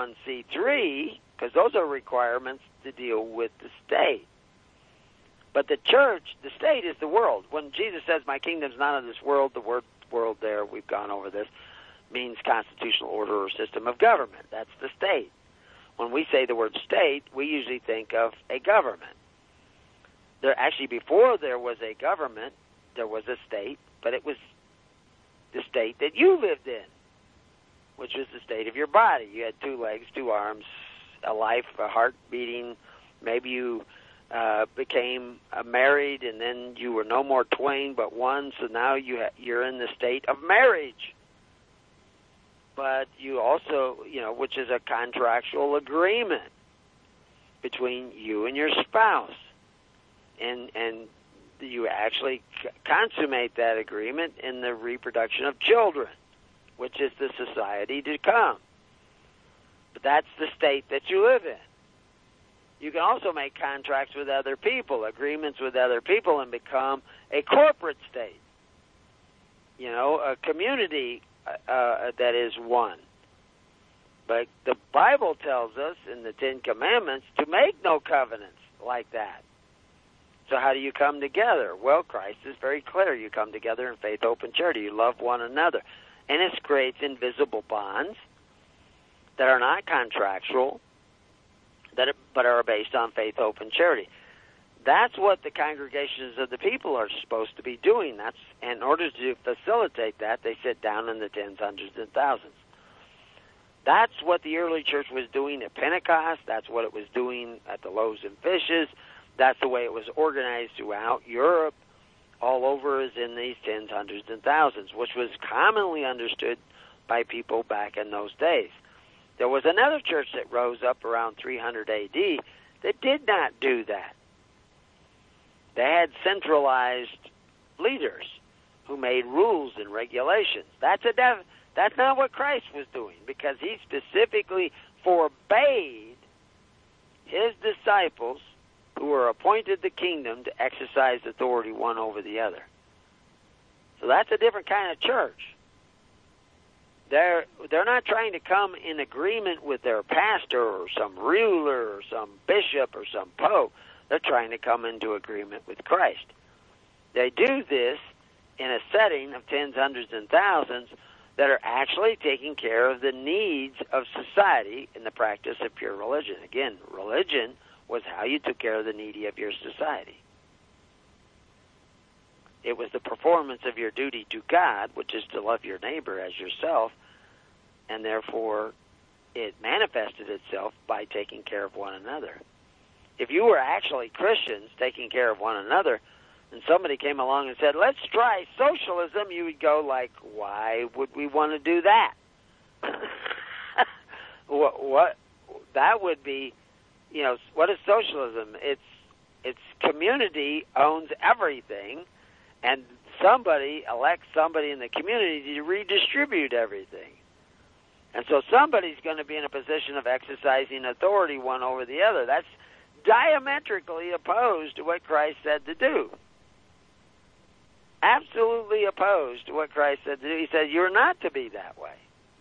501c3 because those are requirements to deal with the state. But the church, the state is the world. When Jesus says, my kingdom's not of this world, the word world there, we've gone over this, means constitutional order or system of government. That's the state. When we say the word state, we usually think of a government. Actually, before there was a government, there was a state, but it was the state that you lived in, which was the state of your body. You had 2 legs, 2 arms, a life, a heart beating. Maybe you became married, and then you were no more twain but one, so now you're in the state of marriage. But you also, which is a contractual agreement between you and your spouse. And you actually consummate that agreement in the reproduction of children, which is the society to come. But that's the state that you live in. You can also make contracts with other people, agreements with other people, and become a corporate state. A community that is one. But the Bible tells us in the Ten Commandments to make no covenants like that. So how do you come together? Well, Christ is very clear. You come together in faith, hope, and charity. You love one another. And it creates invisible bonds that are not contractual, but are based on faith, hope, and charity. That's what the congregations of the people are supposed to be doing. That's in order to facilitate that, they sit down in the tens, hundreds, and thousands. That's what the early church was doing at Pentecost. That's what it was doing at the Loaves and Fishes. That's the way it was organized throughout Europe. All over is in these tens, hundreds, and thousands, which was commonly understood by people back in those days. There was another church that rose up around 300 A.D. that did not do that. They had centralized leaders who made rules and regulations. That's not what Christ was doing, because he specifically forbade his disciples who were appointed the kingdom to exercise authority one over the other. So that's a different kind of church. They're not trying to come in agreement with their pastor or some ruler or some bishop or some pope. They're trying to come into agreement with Christ. They do this in a setting of tens, hundreds, and thousands that are actually taking care of the needs of society in the practice of pure religion. Again, religion was how you took care of the needy of your society. It was the performance of your duty to God, which is to love your neighbor as yourself, and therefore it manifested itself by taking care of one another. If you were actually Christians taking care of one another, and somebody came along and said, let's try socialism, you would go like, why would we want to do that? What that would be, what is socialism? It's community owns everything, and somebody elects somebody in the community to redistribute everything. And so somebody's going to be in a position of exercising authority one over the other. That's diametrically opposed to what Christ said to do. Absolutely opposed to what Christ said to do. He said, you're not to be that way.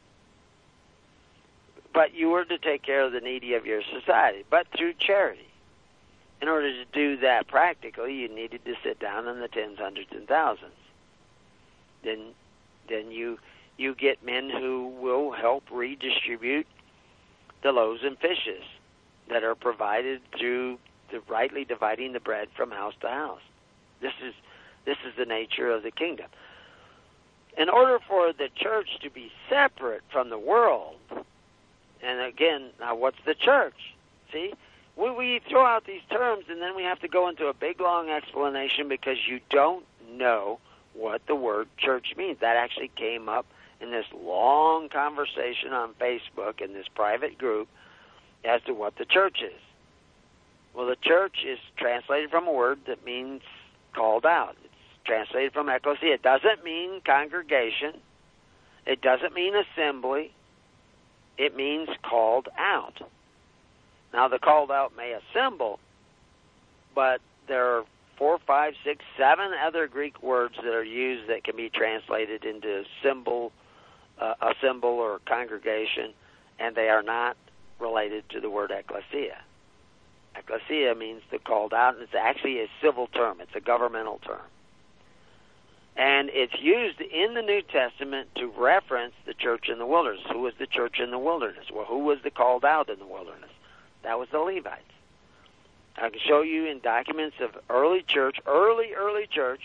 But you were to take care of the needy of your society, but through charity. In order to do that practically, you needed to sit down in the tens, hundreds, and thousands. Then you get men who will help redistribute the loaves and fishes that are provided through the rightly dividing the bread from house to house. This is the nature of the kingdom. In order for the church to be separate from the world, and again, now what's the church? See, we throw out these terms and then we have to go into a big, long explanation because you don't know what the word church means. That actually came up in this long conversation on Facebook in this private group as to what the church is. Well, the church is translated from a word that means called out. It's translated from ecclesia. It doesn't mean congregation. It doesn't mean assembly. It means called out. Now, the called out may assemble, but there are 4, 5, 6, 7 other Greek words that are used that can be translated into symbol, assemble, or congregation, and they are not related to the word ecclesia. Ecclesia means the called out, and it's actually a civil term. It's a governmental term. And it's used in the New Testament to reference the church in the wilderness. Who was the church in the wilderness? Well, who was the called out in the wilderness? That was the Levites. I can show you in documents of early church, early church,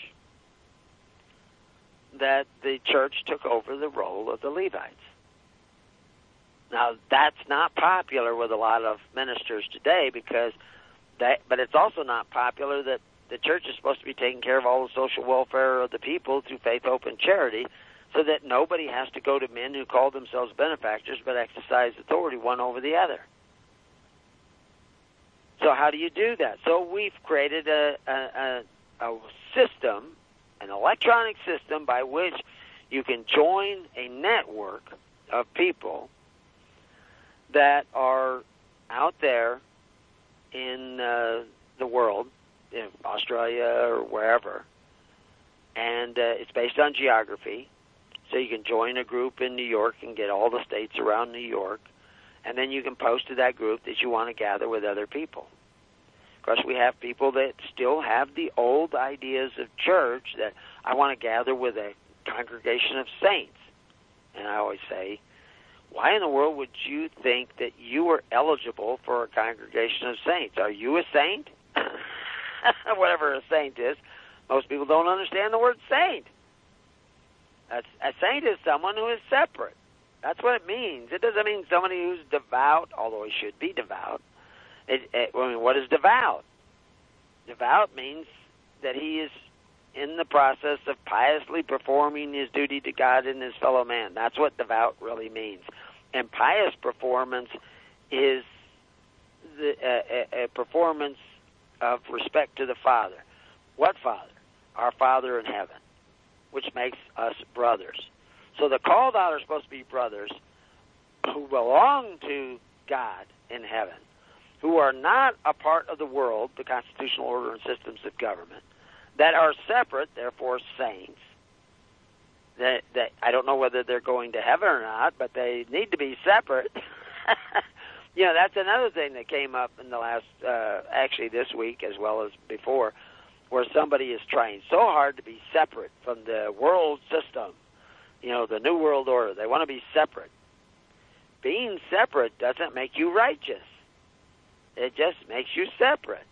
that the church took over the role of the Levites. Now, that's not popular with a lot of ministers today because But it's also not popular that the church is supposed to be taking care of all the social welfare of the people through faith, hope, and charity, so that nobody has to go to men who call themselves benefactors but exercise authority one over the other. So how do you do that? So we've created a system, an electronic system by which you can join a network of people that are out there in the world, in Australia or wherever, and it's based on geography. So you can join a group in New York and get all the states around New York, and then you can post to that group that you want to gather with other people. Of course, we have people that still have the old ideas of church, that I want to gather with a congregation of saints. And I always say, why in the world would you think that you were eligible for a congregation of saints? Are you a saint? Whatever a saint is. Most people don't understand the word saint. A saint is someone who is separate. That's what it means. It doesn't mean somebody who's devout, although he should be devout. What is devout? Devout means that he is in the process of piously performing his duty to God and his fellow man. That's what devout really means. And pious performance is a performance of respect to the Father. What Father? Our Father in heaven, which makes us brothers. So the called out are supposed to be brothers who belong to God in heaven, who are not a part of the world, the constitutional order and systems of government, that are separate, therefore saints. That I don't know whether they're going to heaven or not, but they need to be separate. That's another thing that came up in the last, actually this week as well as before, where somebody is trying so hard to be separate from the world system, the New World Order. They want to be separate. Being separate doesn't make you righteous. It just makes you separate.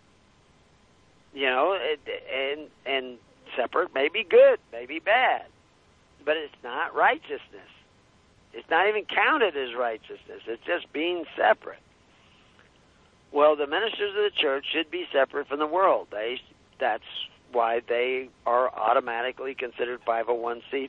And separate may be good, may be bad, but it's not righteousness. It's not even counted as righteousness. It's just being separate. Well, the ministers of the church should be separate from the world. That's why they are automatically considered 501c3.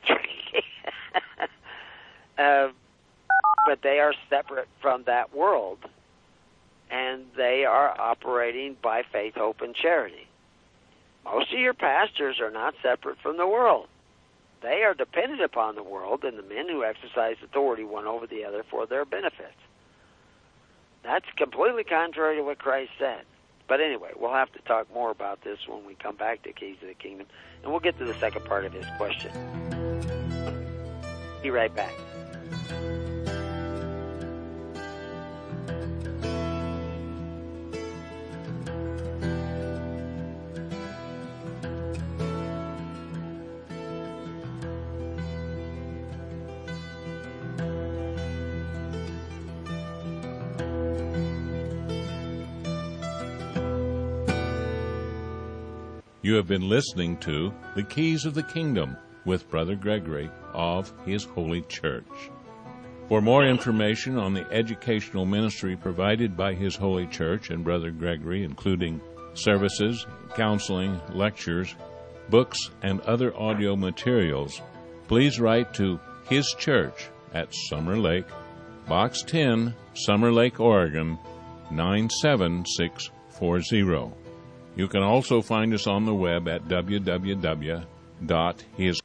But they are separate from that world, and they are operating by faith, hope, and charity. Most of your pastors are not separate from the world. They are dependent upon the world and the men who exercise authority one over the other for their benefits. That's completely contrary to what Christ said. But anyway, we'll have to talk more about this when we come back to Keys of the Kingdom, and we'll get to the second part of his question. Be right back. You have been listening to The Keys of the Kingdom with Brother Gregory of His Holy Church. For more information on the educational ministry provided by His Holy Church and Brother Gregory, including services, counseling, lectures, books, and other audio materials, please write to His Church at Summer Lake, Box 10, Summer Lake, Oregon, 97640. You can also find us on the web at www.his.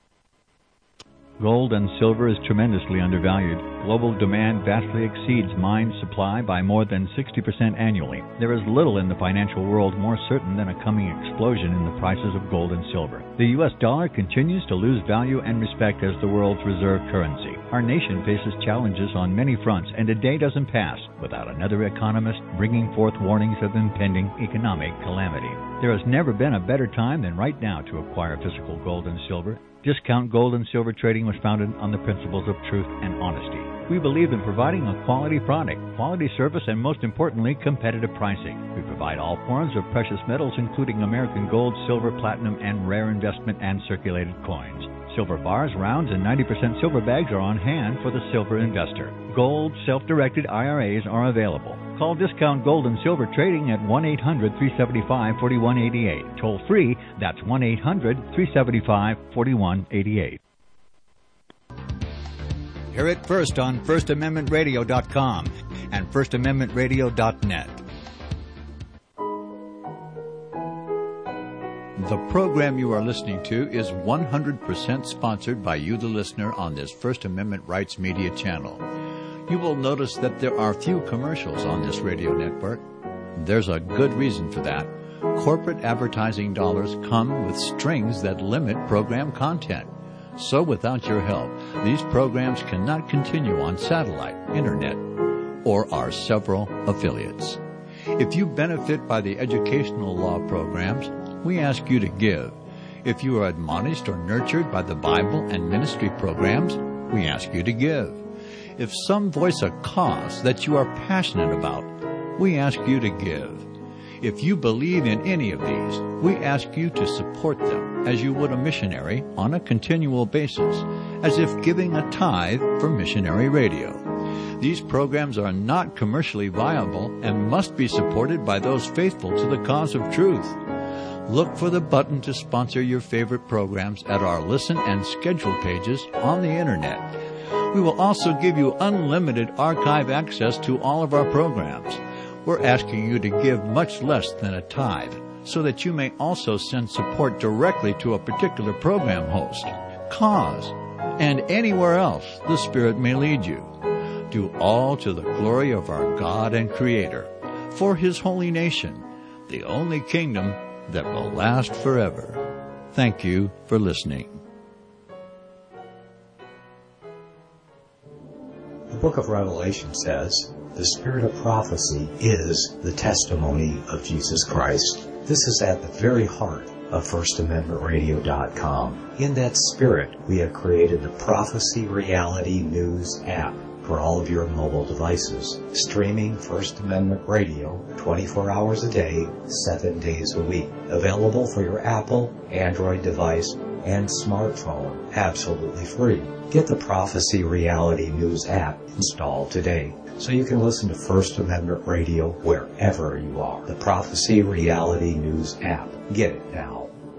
Gold and silver is tremendously undervalued. Global demand vastly exceeds mine supply by more than 60% annually. There is little in the financial world more certain than a coming explosion in the prices of gold and silver. The U.S. dollar continues to lose value and respect as the world's reserve currency. Our nation faces challenges on many fronts, and a day doesn't pass without another economist bringing forth warnings of impending economic calamity. There has never been a better time than right now to acquire physical gold and silver. Discount Gold and Silver Trading was founded on the principles of truth and honesty. We believe in providing a quality product, quality service, and most importantly, competitive pricing. We provide all forms of precious metals, including American gold, silver, platinum, and rare investment and circulated coins. Silver bars, rounds, and 90% silver bags are on hand for the silver investor. Gold self-directed IRAs are available. Call Discount Gold and Silver Trading at 1-800-375-4188. Toll free, that's 1-800-375-4188. Hear it first on FirstAmendmentRadio.com and FirstAmendmentRadio.net. The program you are listening to is 100% sponsored by you, the listener, on this First Amendment Rights Media channel. You will notice that there are few commercials on this radio network. There's a good reason for that. Corporate advertising dollars come with strings that limit program content. So without your help, these programs cannot continue on satellite, internet, or our several affiliates. If you benefit by the educational law programs, we ask you to give. If you are admonished or nurtured by the Bible and ministry programs, we ask you to give. If some voice a cause that you are passionate about, we ask you to give. If you believe in any of these, we ask you to support them as you would a missionary on a continual basis, as if giving a tithe for missionary radio. These programs are not commercially viable and must be supported by those faithful to the cause of truth. Look for the button to sponsor your favorite programs at our listen and schedule pages on the Internet. We will also give you unlimited archive access to all of our programs. We're asking you to give much less than a tithe so that you may also send support directly to a particular program host, cause, and anywhere else the Spirit may lead you. Do all to the glory of our God and Creator, for His holy nation, the only kingdom that will last forever. Thank you for listening. The book of Revelation says, the spirit of prophecy is the testimony of Jesus Christ. This is at the very heart of FirstAmendmentRadio.com. In that spirit, we have created the Prophecy Reality News app for all of your mobile devices, streaming First Amendment Radio 24 hours a day, 7 days a week. Available for your Apple, Android device, and smartphone, absolutely free. Get the Prophecy Reality News app installed today so you can listen to First Amendment Radio wherever you are. The Prophecy Reality News app. Get it now.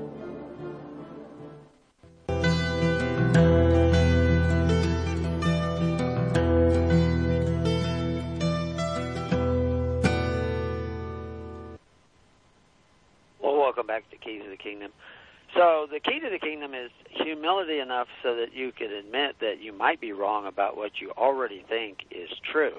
Welcome back to Keys of the Kingdom. So the key to the kingdom is humility enough so that you can admit that you might be wrong about what you already think is true.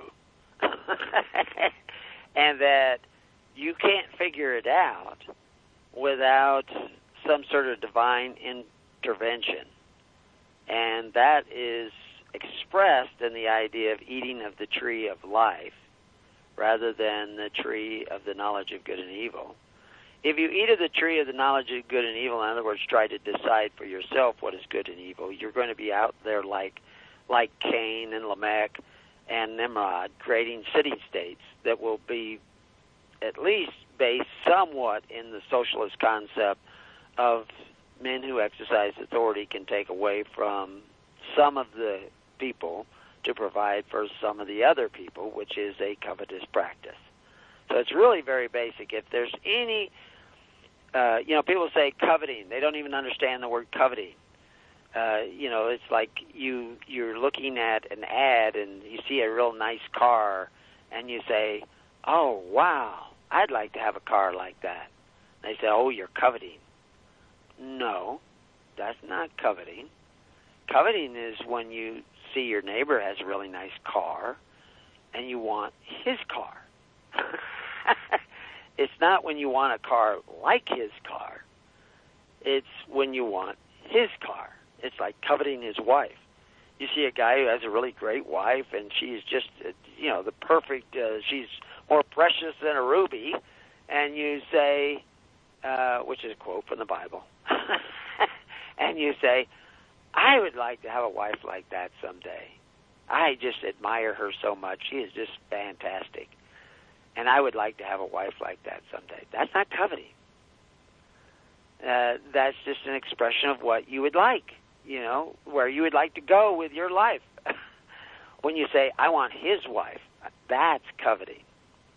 And that you can't figure it out without some sort of divine intervention. And that is expressed in the idea of eating of the tree of life rather than the tree of the knowledge of good and evil. If you eat of the tree of the knowledge of good and evil, in other words, try to decide for yourself what is good and evil, you're going to be out there like Cain and Lamech and Nimrod, creating city-states that will be at least based somewhat in the socialist concept of men who exercise authority can take away from some of the people to provide for some of the other people, which is a covetous practice. So it's really very basic. If there's any, people say coveting. They don't even understand the word coveting. It's like you're looking at an ad and you see a real nice car and you say, oh, wow, I'd like to have a car like that. And they say, oh, you're coveting. No, that's not coveting. Coveting is when you see your neighbor has a really nice car and you want his car. It's not when you want a car like his car. It's when you want his car. It's like coveting his wife. You see a guy who has a really great wife, and she's just, the perfect, she's more precious than a ruby, and you say, which is a quote from the Bible, and you say, I would like to have a wife like that someday. I just admire her so much. She is just fantastic. And I would like to have a wife like that someday. That's not coveting. That's just an expression of what you would like, where you would like to go with your life. When you say, I want his wife, that's coveting.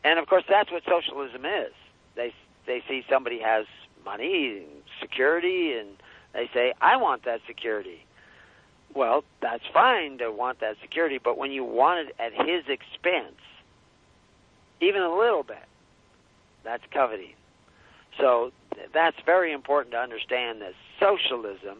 And, of course, that's what socialism is. They see somebody has money and security, and they say, I want that security. Well, that's fine to want that security, but when you want it at his expense, even a little bit, that's coveting. So that's very important to understand that socialism,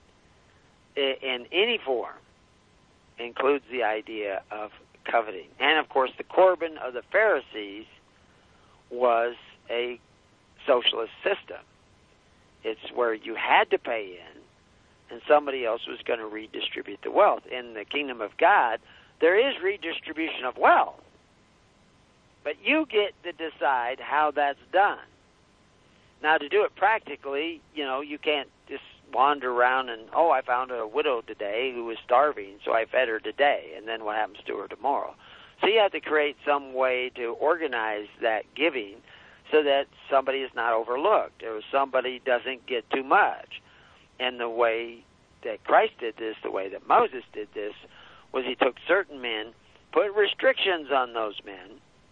in any form, includes the idea of coveting. And, of course, the Corban of the Pharisees was a socialist system. It's where you had to pay in, and somebody else was going to redistribute the wealth. In the kingdom of God, there is redistribution of wealth, but you get to decide how that's done. Now, to do it practically, you can't just wander around and, I found a widow today who was starving, so I fed her today, and then what happens to her tomorrow? So you have to create some way to organize that giving so that somebody is not overlooked or somebody doesn't get too much. And the way that Christ did this, the way that Moses did this, was he took certain men, put restrictions on those men,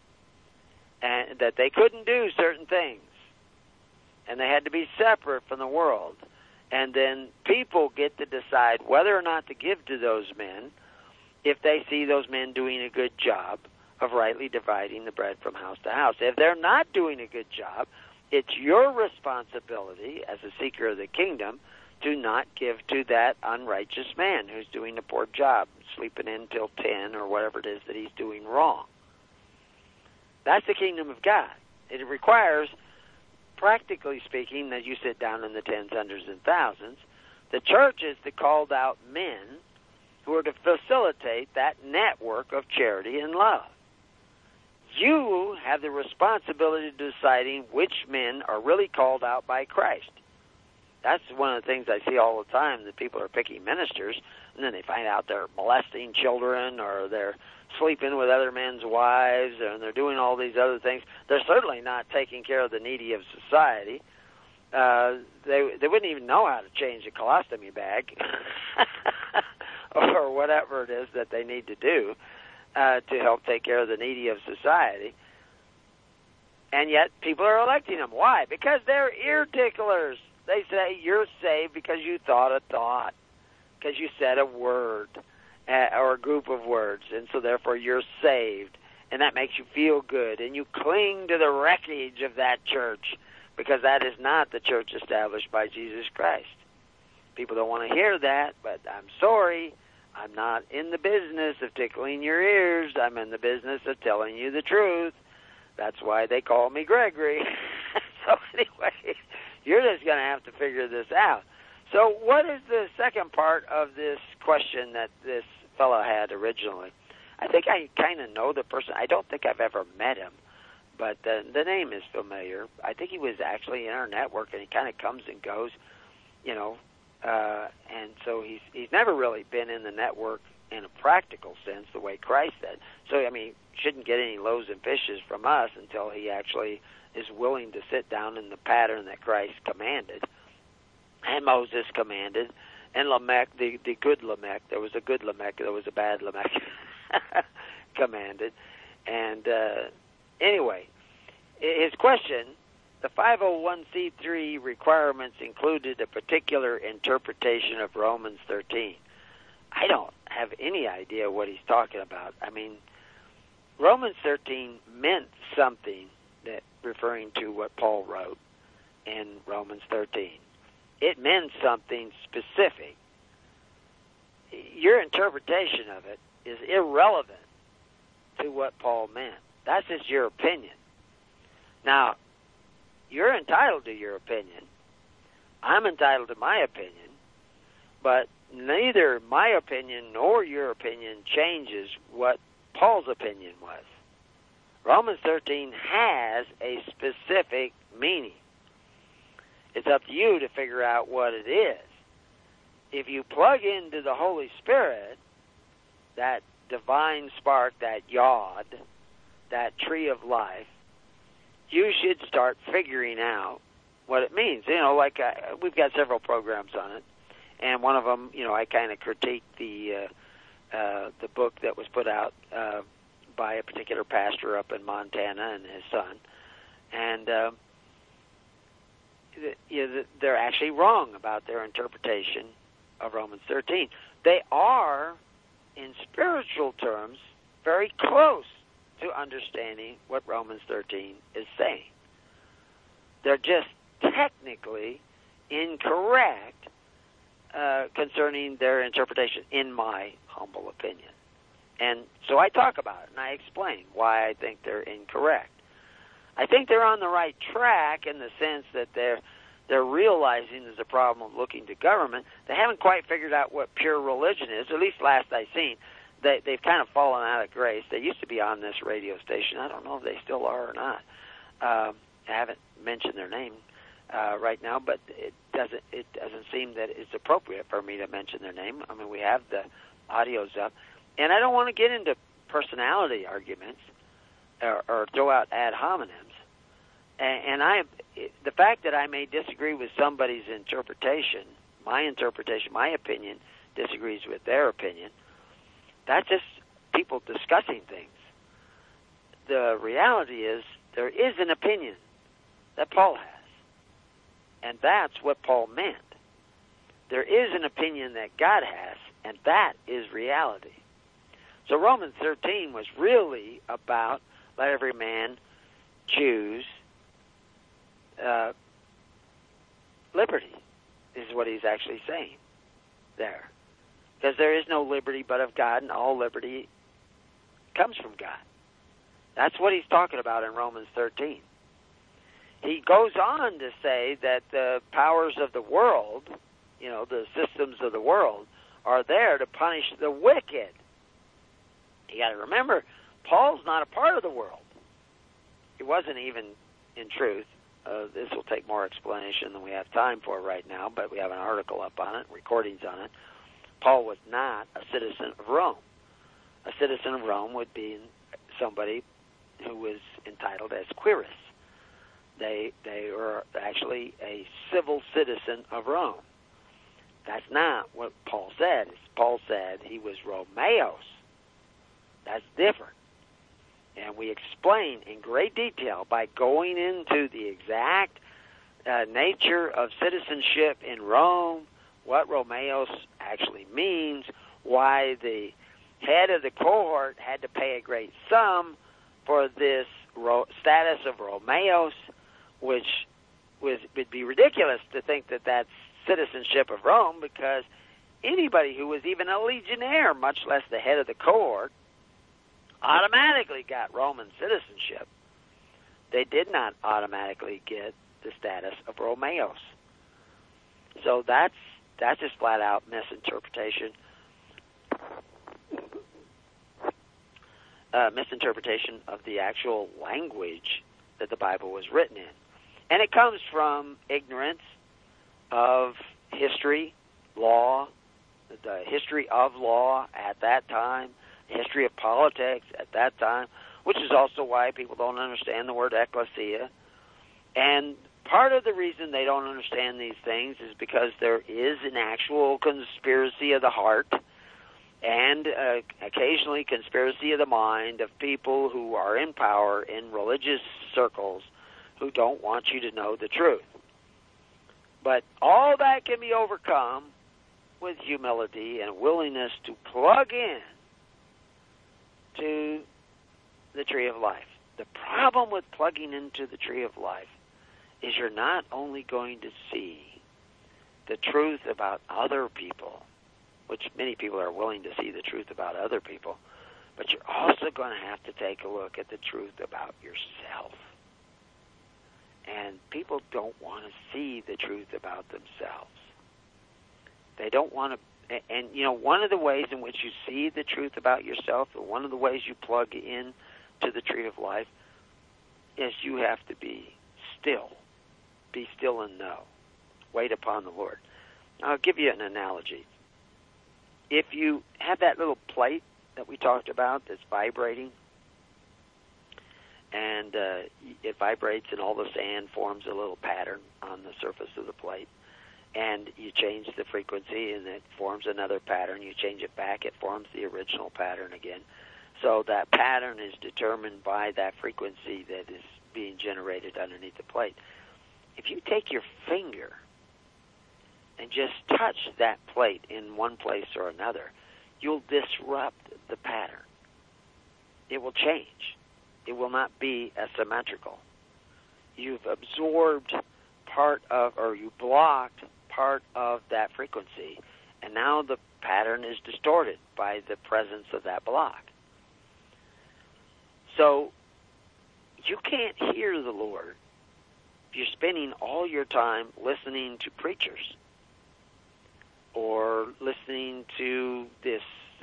and that they couldn't do certain things, and they had to be separate from the world. And then people get to decide whether or not to give to those men if they see those men doing a good job of rightly dividing the bread from house to house. If they're not doing a good job, it's your responsibility as a seeker of the kingdom to not give to that unrighteous man who's doing a poor job, sleeping in till 10 or whatever it is that he's doing wrong. That's the kingdom of God. It requires, practically speaking, that you sit down in the tens, hundreds, and thousands. The church is the called out men who are to facilitate that network of charity and love. You have the responsibility of deciding which men are really called out by Christ. That's one of the things I see all the time, that people are picking ministers, and then they find out they're molesting children or they're sleeping with other men's wives and they're doing all these other things. They're certainly not taking care of the needy of society. They wouldn't even know how to change a colostomy bag or whatever it is that they need to do to help take care of the needy of society. And yet people are electing them. Why? Because they're ear ticklers. They say you're saved because you thought a thought, because you said a word or a group of words, and so therefore you're saved, and that makes you feel good, and you cling to the wreckage of that church because that is not the church established by Jesus Christ. People don't want to hear that, but I'm sorry. I'm not in the business of tickling your ears. I'm in the business of telling you the truth. That's why they call me Gregory. So anyway, you're just going to have to figure this out. So what is the second part of this question that this fellow had originally? I think I kind of know the person. I don't think I've ever met him, but the name is familiar. I think he was actually in our network, and he kind of comes and goes, and so he's never really been in the network in a practical sense the way Christ did. So, he shouldn't get any loaves and fishes from us until he actually is willing to sit down in the pattern that Christ commanded and Moses commanded, and Lamech, the good Lamech, there was a good Lamech, there was a bad Lamech, commanded. And anyway, his question, the 501c3 requirements included a particular interpretation of Romans 13. I don't have any idea what he's talking about. Romans 13 meant something, that referring to what Paul wrote in Romans 13. It meant something specific. Your interpretation of it is irrelevant to what Paul meant. That's just your opinion. Now, you're entitled to your opinion. I'm entitled to my opinion, but neither my opinion nor your opinion changes what Paul's opinion was. Romans 13 has a specific meaning. It's up to you to figure out what it is. If you plug into the Holy Spirit, that divine spark, that yod, that tree of life, you should start figuring out what it means. We've got several programs on it, and one of them, I kind of critique the book that was put out by a particular pastor up in Montana and his son, and they're actually wrong about their interpretation of Romans 13. They are, in spiritual terms, very close to understanding what Romans 13 is saying. They're just technically incorrect concerning their interpretation, in my humble opinion. And so I talk about it, and I explain why I think they're incorrect. I think they're on the right track in the sense that they're realizing there's a problem of looking to government. They haven't quite figured out what pure religion is, at least last I seen. They've kind of fallen out of grace. They used to be on this radio station. I don't know if they still are or not. I haven't mentioned their name right now, but it doesn't seem that it's appropriate for me to mention their name. I mean, we have the audios up, and I don't want to get into personality arguments or throw out ad hominems. And the fact that I may disagree with somebody's interpretation, my opinion disagrees with their opinion, that's just people discussing things. The reality is there is an opinion that Paul has, and that's what Paul meant. There is an opinion that God has, and that is reality. So Romans 13 was really about let every man choose liberty, is what he's actually saying there. Because there is no liberty but of God, and all liberty comes from God. That's what he's talking about in Romans 13. He goes on to say that the powers of the world, the systems of the world, are there to punish the wicked. You got to remember, Paul's not a part of the world. He wasn't even in truth. This will take more explanation than we have time for right now, but we have an article up on it, recordings on it. Paul was not a citizen of Rome. A citizen of Rome would be somebody who was entitled as quirus. They were actually a civil citizen of Rome. That's not what Paul said. Paul said he was Romeos. That's different. And we explain in great detail by going into the exact nature of citizenship in Rome, what Romeos actually means, why the head of the cohort had to pay a great sum for this status of Romeos, which would be ridiculous to think that that's citizenship of Rome, because anybody who was even a legionnaire, much less the head of the cohort, automatically got Roman citizenship. They did not automatically get the status of Romeos. So that's just flat out misinterpretation. Misinterpretation of the actual language that the Bible was written in. And it comes from ignorance of history, law, the history of law at that time, history of politics at that time, which is also why people don't understand the word ecclesia. And part of the reason they don't understand these things is because there is an actual conspiracy of the heart and occasionally conspiracy of the mind of people who are in power in religious circles who don't want you to know the truth. But all that can be overcome with humility and willingness to plug in to the tree of life. The problem with plugging into the tree of life is you're not only going to see the truth about other people, which many people are willing to see the truth about other people, but you're also going to have to take a look at the truth about yourself. And people don't want to see the truth about themselves. They don't want to. And, one of the ways in which you see the truth about yourself, or one of the ways you plug in to the tree of life, is you have to be still. Be still and know. Wait upon the Lord. I'll give you an analogy. If you have that little plate that we talked about that's vibrating, and it vibrates and all the sand forms a little pattern on the surface of the plate, and you change the frequency and it forms another pattern. You change it back, it forms the original pattern again. So that pattern is determined by that frequency that is being generated underneath the plate. If you take your finger and just touch that plate in one place or another, you'll disrupt the pattern. It will change. It will not be as symmetrical. You've absorbed part of, or you blocked part of that frequency, and now the pattern is distorted by the presence of that block. So you can't hear the Lord if you're spending all your time listening to preachers or listening to this,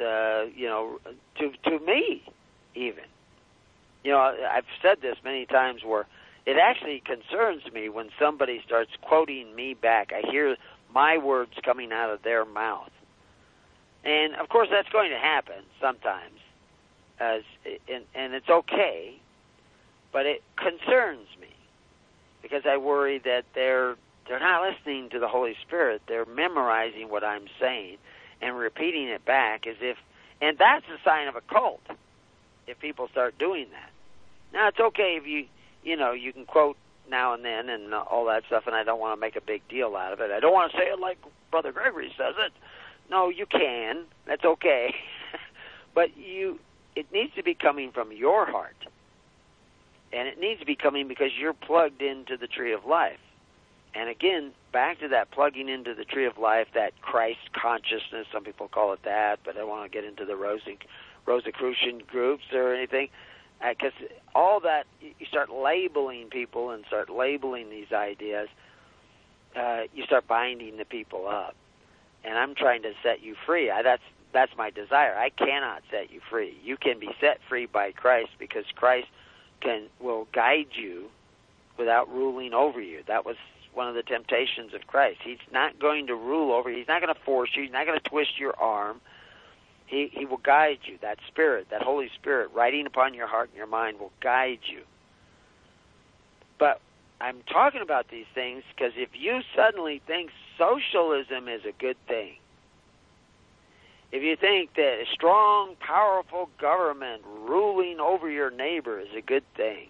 to me even. I've said this many times where it actually concerns me when somebody starts quoting me back. I hear my words coming out of their mouth. And, of course, that's going to happen sometimes, and it's okay, but it concerns me because I worry that they're not listening to the Holy Spirit. They're memorizing what I'm saying and repeating it back as if, and that's a sign of a cult if people start doing that. Now, it's okay if you can quote now and then and all that stuff, and I don't want to make a big deal out of it. I don't want to say it like Brother Gregory says it. No, you can. That's okay. But it needs to be coming from your heart. And it needs to be coming because you're plugged into the tree of life. And again, back to that plugging into the tree of life, that Christ consciousness, some people call it that, but I don't want to get into the Rosicrucian groups or anything. Because all that, you start labeling people and start labeling these ideas, you start binding the people up. And I'm trying to set you free. That's my desire. I cannot set you free. You can be set free by Christ because Christ will guide you without ruling over you. That was one of the temptations of Christ. He's not going to rule over you. He's not going to force you. He's not going to twist your arm. He will guide you. That Spirit, that Holy Spirit, riding upon your heart and your mind will guide you. But I'm talking about these things because if you suddenly think socialism is a good thing, if you think that a strong, powerful government ruling over your neighbor is a good thing,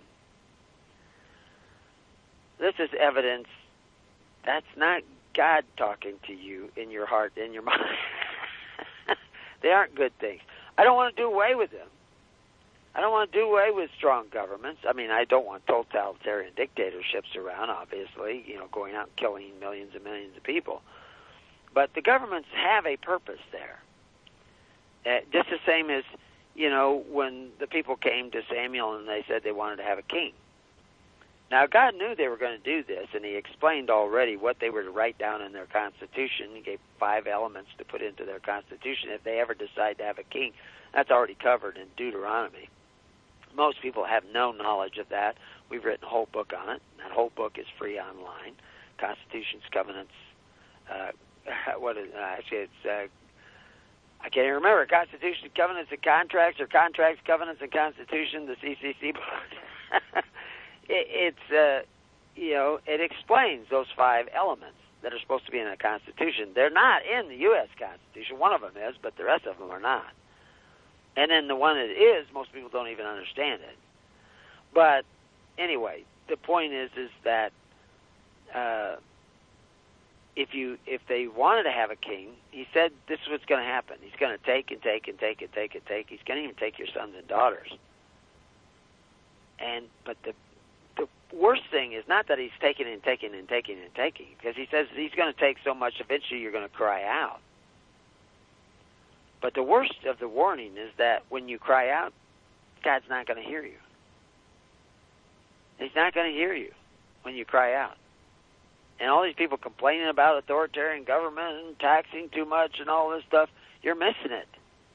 this is evidence that's not God talking to you in your heart, in your mind. They aren't good things. I don't want to do away with them. I don't want to do away with strong governments. I mean, I don't want totalitarian dictatorships around, obviously, going out and killing millions and millions of people. But the governments have a purpose there. Just the same as, when the people came to Samuel and they said they wanted to have a king. Now, God knew they were going to do this, and he explained already what they were to write down in their Constitution. He gave 5 elements to put into their Constitution if they ever decide to have a king. That's already covered in Deuteronomy. Most people have no knowledge of that. We've written a whole book on it. That whole book is free online. Constitutions, Covenants, I can't even remember. Constitution, Covenants, and Contracts, or Contracts, Covenants, and Constitution, the CCC book. It explains those 5 elements that are supposed to be in a Constitution. They're not in the U.S. Constitution. One of them is, but the rest of them are not. And then the one that is, most people don't even understand it. But anyway, the point is that if they wanted to have a king, he said this is what's going to happen. He's going to take and take and take and take and take. He's going to even take your sons and daughters. But the worst thing is not that he's taking and taking and taking and taking, because he says he's going to take so much eventually you're going to cry out. But the worst of the warning is that when you cry out, God's not going to hear you. He's not going to hear you when you cry out. And all these people complaining about authoritarian government and taxing too much and all this stuff, you're missing it.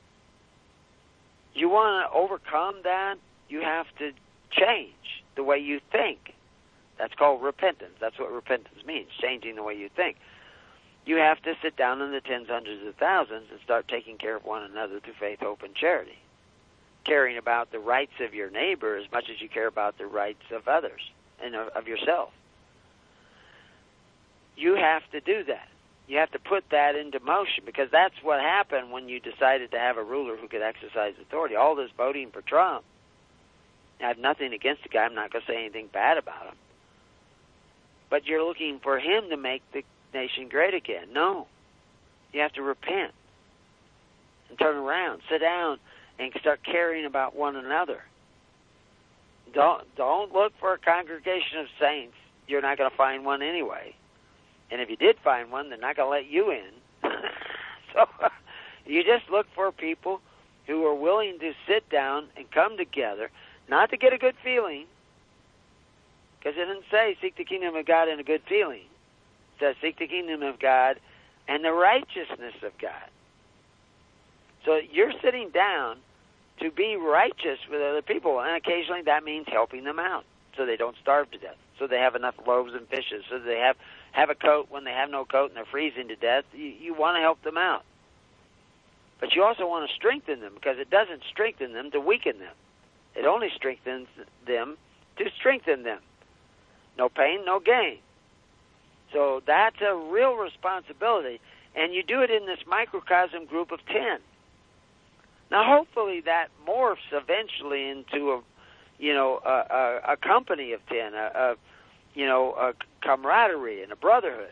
You want to overcome that, you have to change the way you think. That's called repentance. That's what repentance means, changing the way you think. You have to sit down in the tens, hundreds of thousands and start taking care of one another through faith, hope, and charity. Caring about the rights of your neighbor as much as you care about the rights of others and of yourself. You have to do that. You have to put that into motion, because that's what happened when you decided to have a ruler who could exercise authority. All this voting for Trump, I have nothing against the guy. I'm not going to say anything bad about him. But you're looking for him to make the nation great again. No. You have to repent and turn around, sit down, and start caring about one another. Don't look for a congregation of saints. You're not going to find one anyway. And if you did find one, they're not going to let you in. So you just look for people who are willing to sit down and come together, not to get a good feeling, because it didn't say seek the kingdom of God in a good feeling. It says seek the kingdom of God and the righteousness of God. So you're sitting down to be righteous with other people, and occasionally that means helping them out so they don't starve to death, so they have enough loaves and fishes, so they have a coat when they have no coat and they're freezing to death. You want to help them out. But you also want to strengthen them, because it doesn't strengthen them to weaken them. It only strengthens them to strengthen them. No pain, no gain. So that's a real responsibility, and you do it in this microcosm group of 10. Now, hopefully that morphs eventually into a company of 10, a camaraderie and a brotherhood.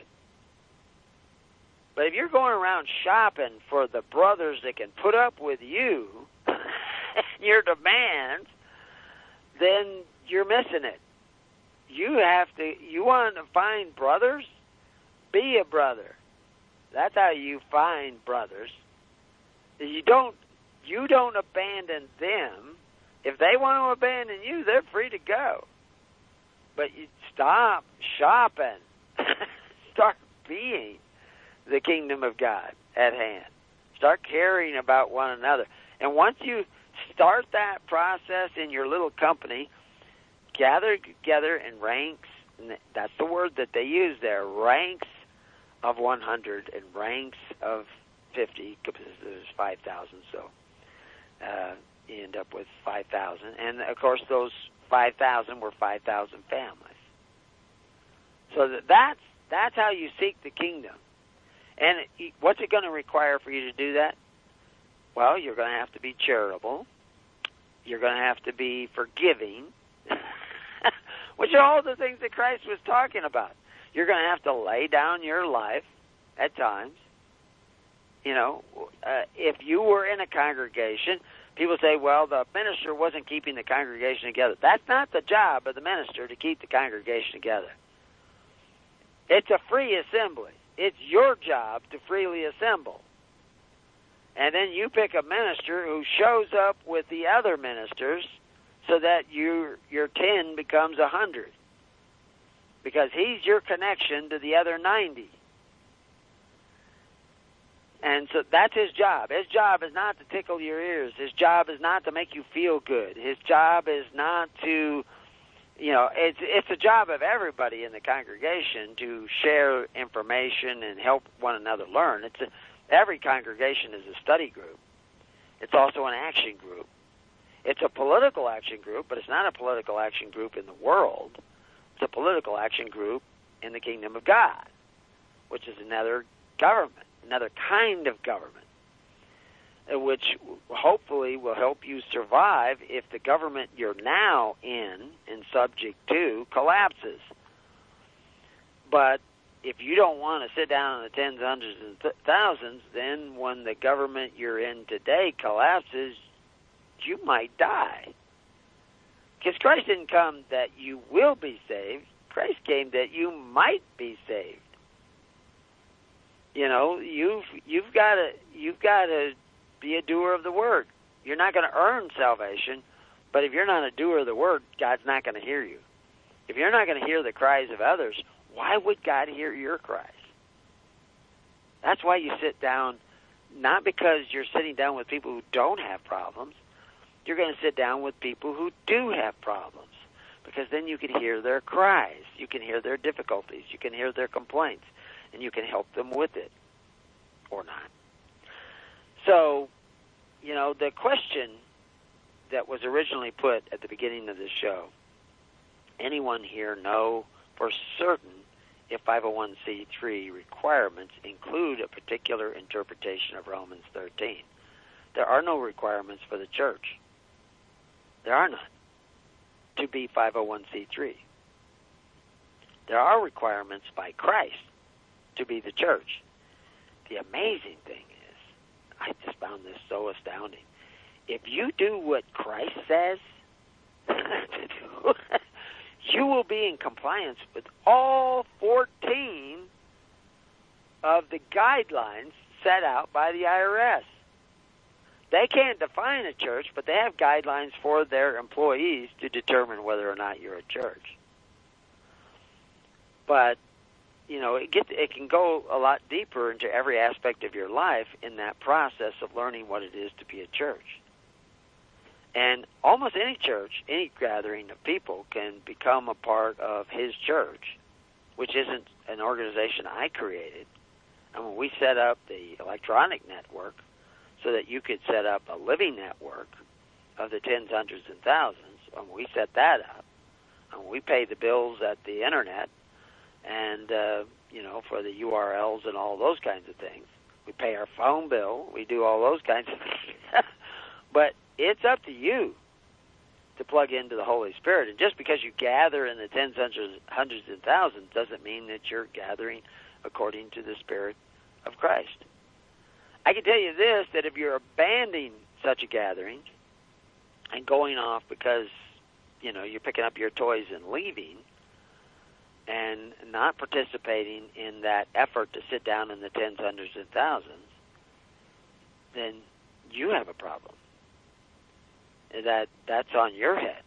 But if you're going around shopping for the brothers that can put up with you and your demands, then you're missing it. You want to find brothers? Be a brother. That's how you find brothers. You don't abandon them. If they want to abandon you, they're free to go. But you stop shopping. Start being the kingdom of God at hand. Start caring about one another. And once you start that process in your little company, gather together in ranks. And that's the word that they use there, ranks of 100 and ranks of 50, because there's 5,000, so you end up with 5,000. And, of course, those 5,000 were 5,000 families. So that's how you seek the kingdom. And what's it going to require for you to do that? Well, you're going to have to be charitable. You're going to have to be forgiving, which are all the things that Christ was talking about. You're going to have to lay down your life at times. If you were in a congregation, people say, well, the minister wasn't keeping the congregation together. That's not the job of the minister, to keep the congregation together. It's a free assembly. It's your job to freely assemble. And then you pick a minister who shows up with the other ministers so that your 10 becomes 100. Because he's your connection to the other 90. And so that's his job. His job is not to tickle your ears. His job is not to make you feel good. His job is not to, it's a job of everybody in the congregation to share information and help one another learn. Every congregation is a study group. It's also an action group. It's a political action group, but it's not a political action group in the world. It's a political action group in the kingdom of God, which is another government, another kind of government, which hopefully will help you survive if the government you're now in and subject to collapses. But if you don't want to sit down in the tens, hundreds, and thousands, then when the government you're in today collapses, you might die. Because Christ didn't come that you will be saved. Christ came that you might be saved. You've got to be a doer of the word. You're not going to earn salvation, but if you're not a doer of the word, God's not going to hear you. If you're not going to hear the cries of others, why would God hear your cries? That's why you sit down, not because you're sitting down with people who don't have problems. You're going to sit down with people who do have problems, because then you can hear their cries. You can hear their difficulties. You can hear their complaints, and you can help them with it or not. So, the question that was originally put at the beginning of the show, anyone here know for certain if 501c3 requirements include a particular interpretation of Romans 13. There are no requirements for the church. There are none to be 501c3. There are requirements by Christ to be the church. The amazing thing is, I just found this so astounding. If you do what Christ says to do, you will be in compliance with all 14 of the guidelines set out by the IRS. They can't define a church, but they have guidelines for their employees to determine whether or not you're a church. But, you know, it can go a lot deeper into every aspect of your life in that process of learning what it is to be a church. And almost any church, any gathering of people can become a part of his church, which isn't an organization I created. I mean, we set up the electronic network so that you could set up a living network of the tens, hundreds, and thousands. And we set that up. And we pay the bills at the Internet and, you know, for the URLs and all those kinds of things. We pay our phone bill. We do all those kinds of things. But it's up to you to plug into the Holy Spirit. And just because you gather in the tens, hundreds, and thousands doesn't mean that you're gathering according to the Spirit of Christ. I can tell you this, that if you're abandoning such a gathering and going off because, you know, you're picking up your toys and leaving and not participating in that effort to sit down in the tens, hundreds, and thousands, then you have a problem. That's on your head.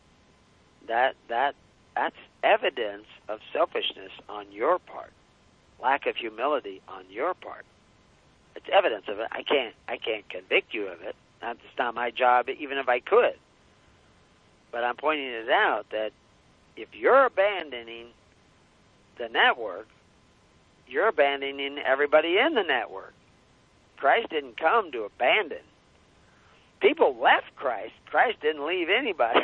That's evidence of selfishness on your part, lack of humility on your part. It's evidence of it. I can't convict you of it. It's not my job, even if I could. But I'm pointing it out that if you're abandoning the network, you're abandoning everybody in the network. Christ didn't come to abandon. People left Christ. Christ didn't leave anybody.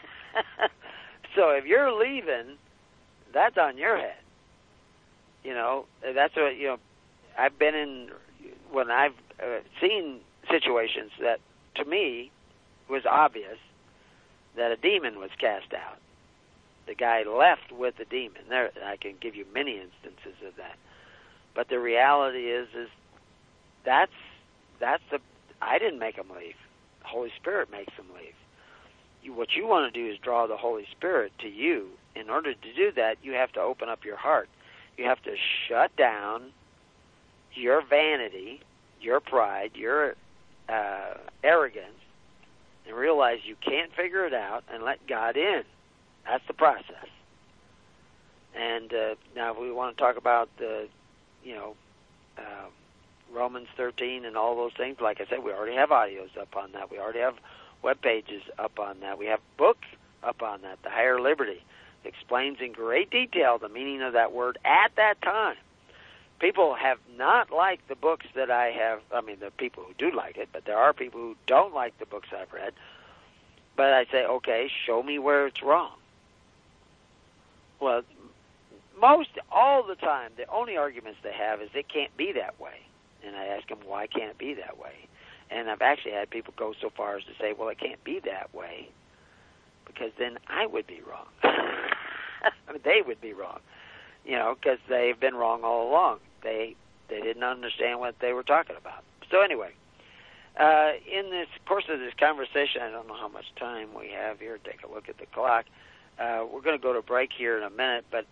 So if you're leaving, that's on your head. You know, that's what, you know, I've been in, when I've seen situations that, to me, was obvious that a demon was cast out. The guy left with the demon. There, I can give you many instances of that. But the reality is that's the, I didn't make him leave. The Holy Spirit makes them leave. What you want to do is draw the Holy Spirit to you. In order to do that, you have to open up your heart. You have to shut down your vanity, your pride, your arrogance, and realize you can't figure it out and let God in. That's the process. And now if we want to talk about the, you know, Romans 13 and all those things, like I said, we already have audios up on that. We already have web pages up on that. We have books up on that. The Higher Liberty explains in great detail the meaning of that word at that time. People have not liked the books that I have. I mean, there are people who do like it, but there are people who don't like the books I've read. But I say, okay, show me where it's wrong. Well, all the time, the only arguments they have is it can't be that way. And I ask them, why can't it be that way? And I've actually had people go so far as to say, well, it can't be that way because then I would be wrong. I mean, they would be wrong, you know, because they've been wrong all along. They didn't understand what they were talking about. So anyway, in this course of this conversation, I don't know how much time we have here. Take a look at the clock. We're going to go to break here in a minute, but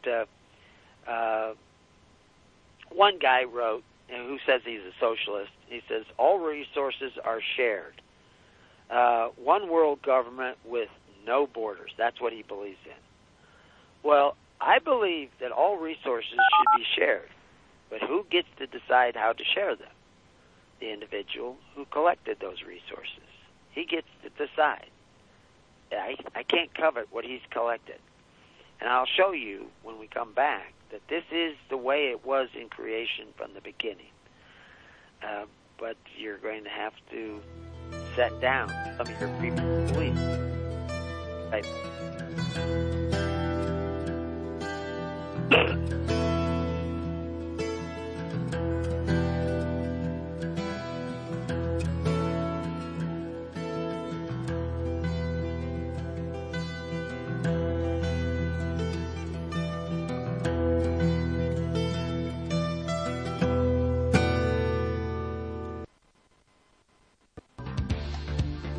one guy wrote, who says he's a socialist, he says, all resources are shared. One world government with no borders. That's what he believes in. Well, I believe that all resources should be shared, but who gets to decide how to share them? The individual who collected those resources. He gets to decide. I can't covet what he's collected. And I'll show you when we come back that this is the way it was in creation from the beginning. But you're going to have to set down some of your previous beliefs. Right.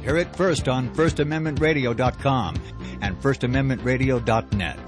Hear it first on FirstAmendmentRadio.com and FirstAmendmentRadio.net.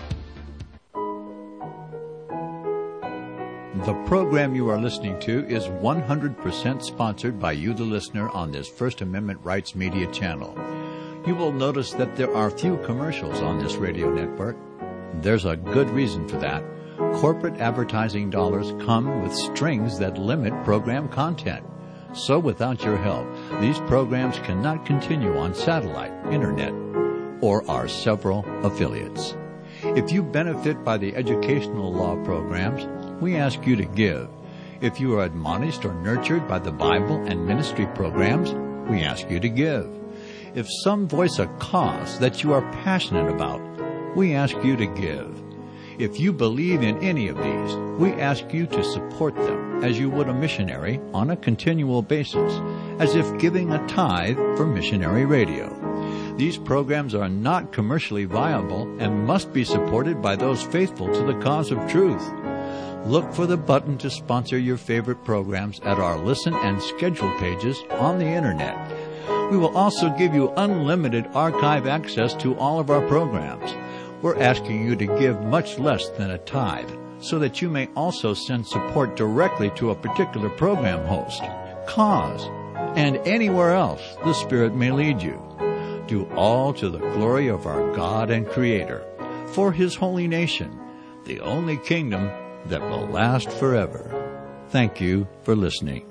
The program you are listening to is 100% sponsored by you, the listener, on this First Amendment Rights Media channel. You will notice that there are few commercials on this radio network. There's a good reason for that. Corporate advertising dollars come with strings that limit program content. So without your help, these programs cannot continue on satellite, internet, or our several affiliates. If you benefit by the educational law programs, we ask you to give. If you are admonished or nurtured by the Bible and ministry programs, we ask you to give. If some voice a cause that you are passionate about, we ask you to give. If you believe in any of these, we ask you to support them as you would a missionary on a continual basis, as if giving a tithe for missionary radio. These programs are not commercially viable and must be supported by those faithful to the cause of truth. Look for the button to sponsor your favorite programs at our listen and schedule pages on the Internet. We will also give you unlimited archive access to all of our programs. We're asking you to give much less than a tithe so that you may also send support directly to a particular program host, cause, and anywhere else the Spirit may lead you. Do all to the glory of our God and Creator, for His holy nation, the only kingdom that will last forever. Thank you for listening.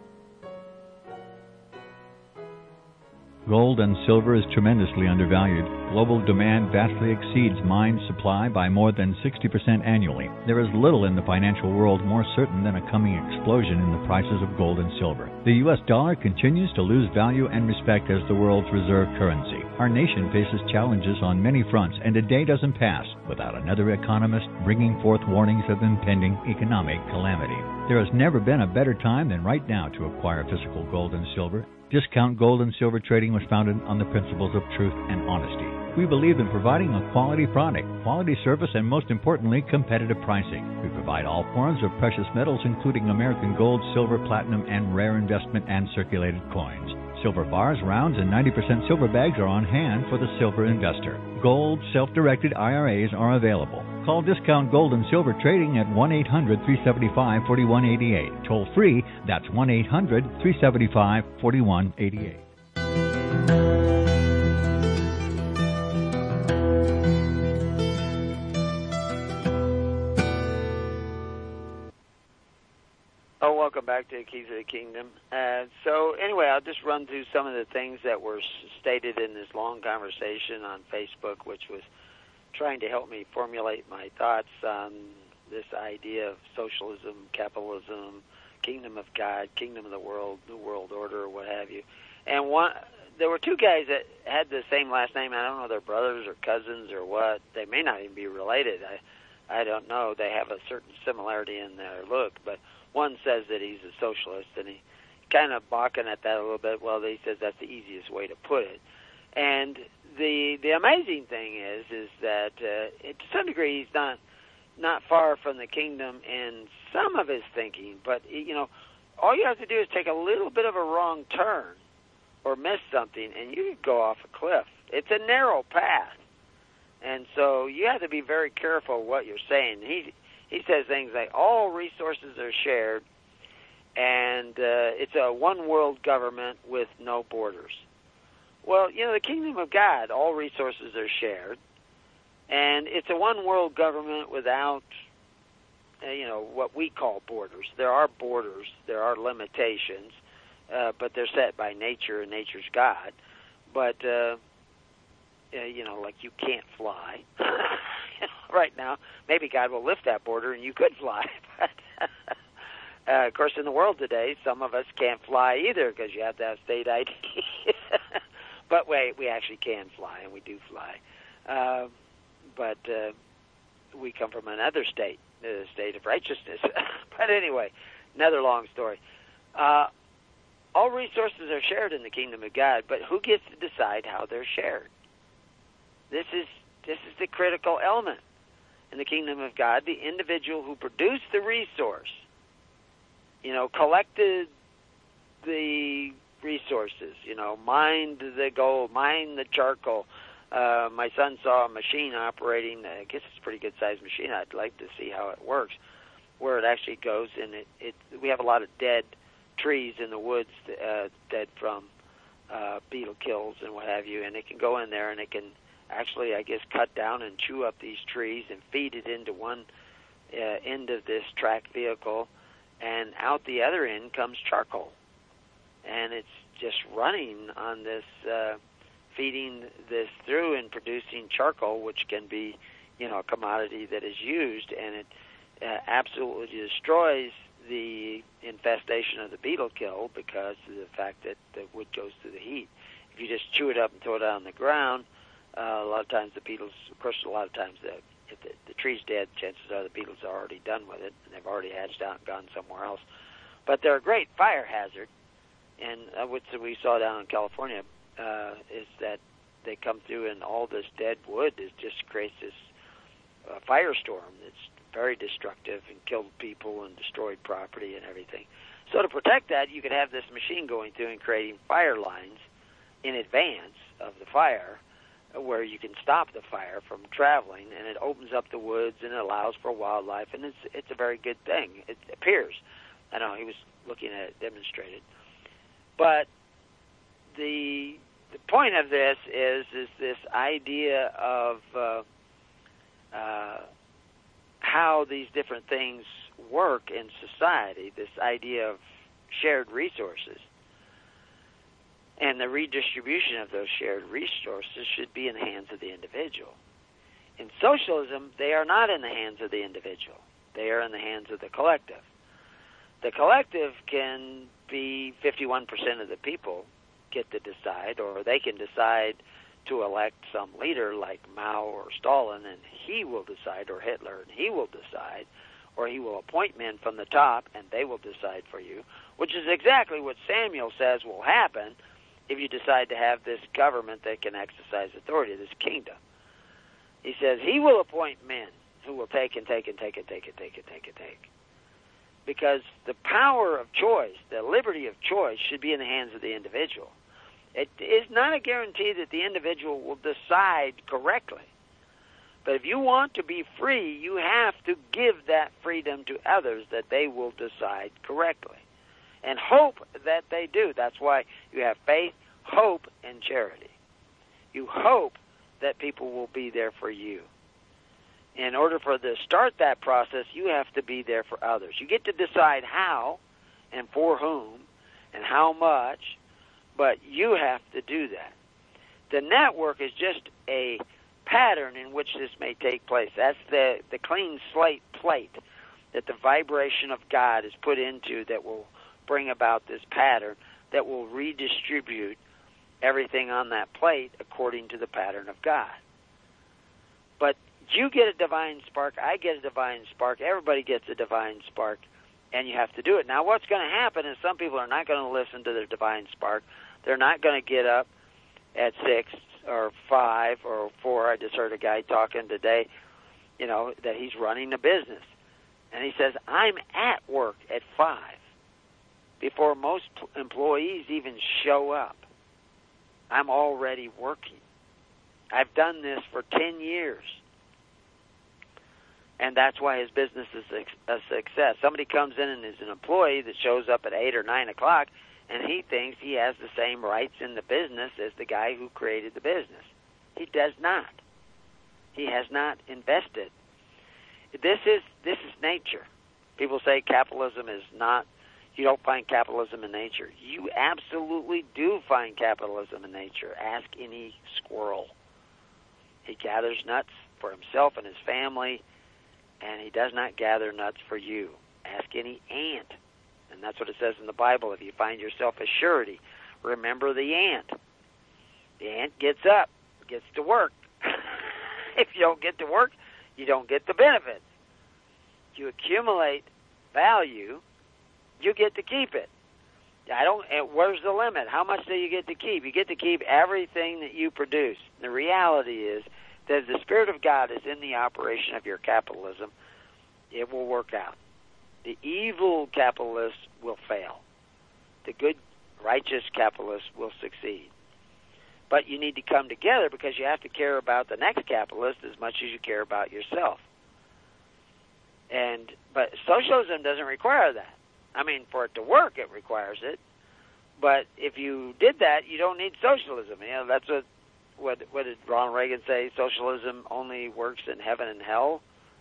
Gold and silver is tremendously undervalued. Global demand vastly exceeds mine supply by more than 60% annually. There is little in the financial world more certain than a coming explosion in the prices of gold and silver. The U.S. dollar continues to lose value and respect as the world's reserve currency. Our nation faces challenges on many fronts, and a day doesn't pass without another economist bringing forth warnings of impending economic calamity. There has never been a better time than right now to acquire physical gold and silver. Discount Gold and Silver Trading was founded on the principles of truth and honesty. We believe in providing a quality product, quality service, and most importantly, competitive pricing. We provide all forms of precious metals, including American gold, silver, platinum, and rare investment and circulated coins. Silver bars, rounds, and 90% silver bags are on hand for the silver investor. Gold self-directed IRAs are available. Call Discount Gold and Silver Trading at 1-800-375-4188. Toll free, that's 1-800-375-4188. Welcome back to Keys of the Kingdom. So anyway, I'll just run through some of the things that were stated in this long conversation on Facebook, which was trying to help me formulate my thoughts on this idea of socialism, capitalism, kingdom of God, kingdom of the world, new world order, or what have you. And there were two guys that had the same last name. I don't know if they're brothers or cousins or what. They may not even be related. I don't know. They have a certain similarity in their look, but one says that he's a socialist, and he kind of balking at that a little bit. Well, he says that's the easiest way to put it. And the amazing thing is that to some degree he's not far from the kingdom in some of his thinking. But all you have to do is take a little bit of a wrong turn or miss something, and you could go off a cliff. It's a narrow path, and so you have to be very careful what you're saying. He says things like all resources are shared, and it's a one-world government with no borders. Well, the kingdom of God, all resources are shared, and it's a one-world government without, what we call borders. There are borders, there are limitations, but they're set by nature, and nature's God. But, like you can't fly. Right now, maybe God will lift that border and you could fly. But, of course, in the world today, some of us can't fly either because you have to have state ID. But we actually can fly, and we do fly. But we come from another state, the state of righteousness. But anyway, another long story. All resources are shared in the kingdom of God, but who gets to decide how they're shared? This is the critical element. In the kingdom of God, the individual who produced the resource, collected the resources. Mine the gold, mine the charcoal. My son saw a machine operating. I guess it's a pretty good-sized machine. I'd like to see how it works, where it actually goes. And we have a lot of dead trees in the woods, dead from beetle kills and what have you. And it can go in there and it can actually, I guess, cut down and chew up these trees and feed it into one end of this track vehicle, and out the other end comes charcoal. And it's just running on this, feeding this through and producing charcoal, which can be, a commodity that is used, and it absolutely destroys the infestation of the beetle kill because of the fact that the wood goes through the heat. If you just chew it up and throw it on the ground, a lot of times the beetles, of course, a lot of times if the tree's dead, chances are the beetles are already done with it, and they've already hatched out and gone somewhere else. But they're a great fire hazard, and what we saw down in California is that they come through and all this dead wood just creates this firestorm that's very destructive and killed people and destroyed property and everything. So to protect that, you could have this machine going through and creating fire lines in advance of the fire, where you can stop the fire from traveling, and it opens up the woods and it allows for wildlife, and it's a very good thing. It appears. I know he was looking at it demonstrated. But the point of this is this idea of how these different things work in society, this idea of shared resources. And the redistribution of those shared resources should be in the hands of the individual. In socialism, they are not in the hands of the individual. They are in the hands of the collective. The collective can be 51% of the people get to decide, or they can decide to elect some leader like Mao or Stalin, and he will decide, or Hitler, and he will decide, or he will appoint men from the top, and they will decide for you, which is exactly what Samuel says will happen if you decide to have this government that can exercise authority, this kingdom. He says he will appoint men who will take and take and take and take and take and take and take. Because the power of choice, the liberty of choice, should be in the hands of the individual. It is not a guarantee that the individual will decide correctly. But if you want to be free, you have to give that freedom to others that they will decide correctly. And hope that they do. That's why you have faith, hope, and charity. You hope that people will be there for you. In order for to start that process, you have to be there for others. You get to decide how and for whom and how much, but you have to do that. The network is just a pattern in which this may take place. That's the clean slate plate that the vibration of God is put into that will bring about this pattern that will redistribute everything on that plate according to the pattern of God. But you get a divine spark, I get a divine spark, everybody gets a divine spark, and you have to do it. Now what's going to happen is some people are not going to listen to their divine spark. They're not going to get up at 6 or 5 or 4. I just heard a guy talking today, that he's running a business. And he says, I'm at work at 5 before most employees even show up. I'm already working. I've done this for 10 years. And that's why his business is a success. Somebody comes in and is an employee that shows up at 8 or 9 o'clock, and he thinks he has the same rights in the business as the guy who created the business. He does not. He has not invested. This is nature. People say capitalism is not, you don't find capitalism in nature. You absolutely do find capitalism in nature. Ask any squirrel. He gathers nuts for himself and his family, and he does not gather nuts for you. Ask any ant. And that's what it says in the Bible. If you find yourself a surety, remember the ant. The ant gets up, gets to work. If you don't get to work, you don't get the benefits. You accumulate value, you get to keep it. Where's the limit? How much do you get to keep? You get to keep everything that you produce. The reality is that if the Spirit of God is in the operation of your capitalism, it will work out. The evil capitalists will fail. The good righteous capitalists will succeed. But you need to come together because you have to care about the next capitalist as much as you care about yourself. But socialism doesn't require that. I mean, for it to work, it requires it. But if you did that, you don't need socialism. You know, that's what did Ronald Reagan say? Socialism only works in heaven and hell.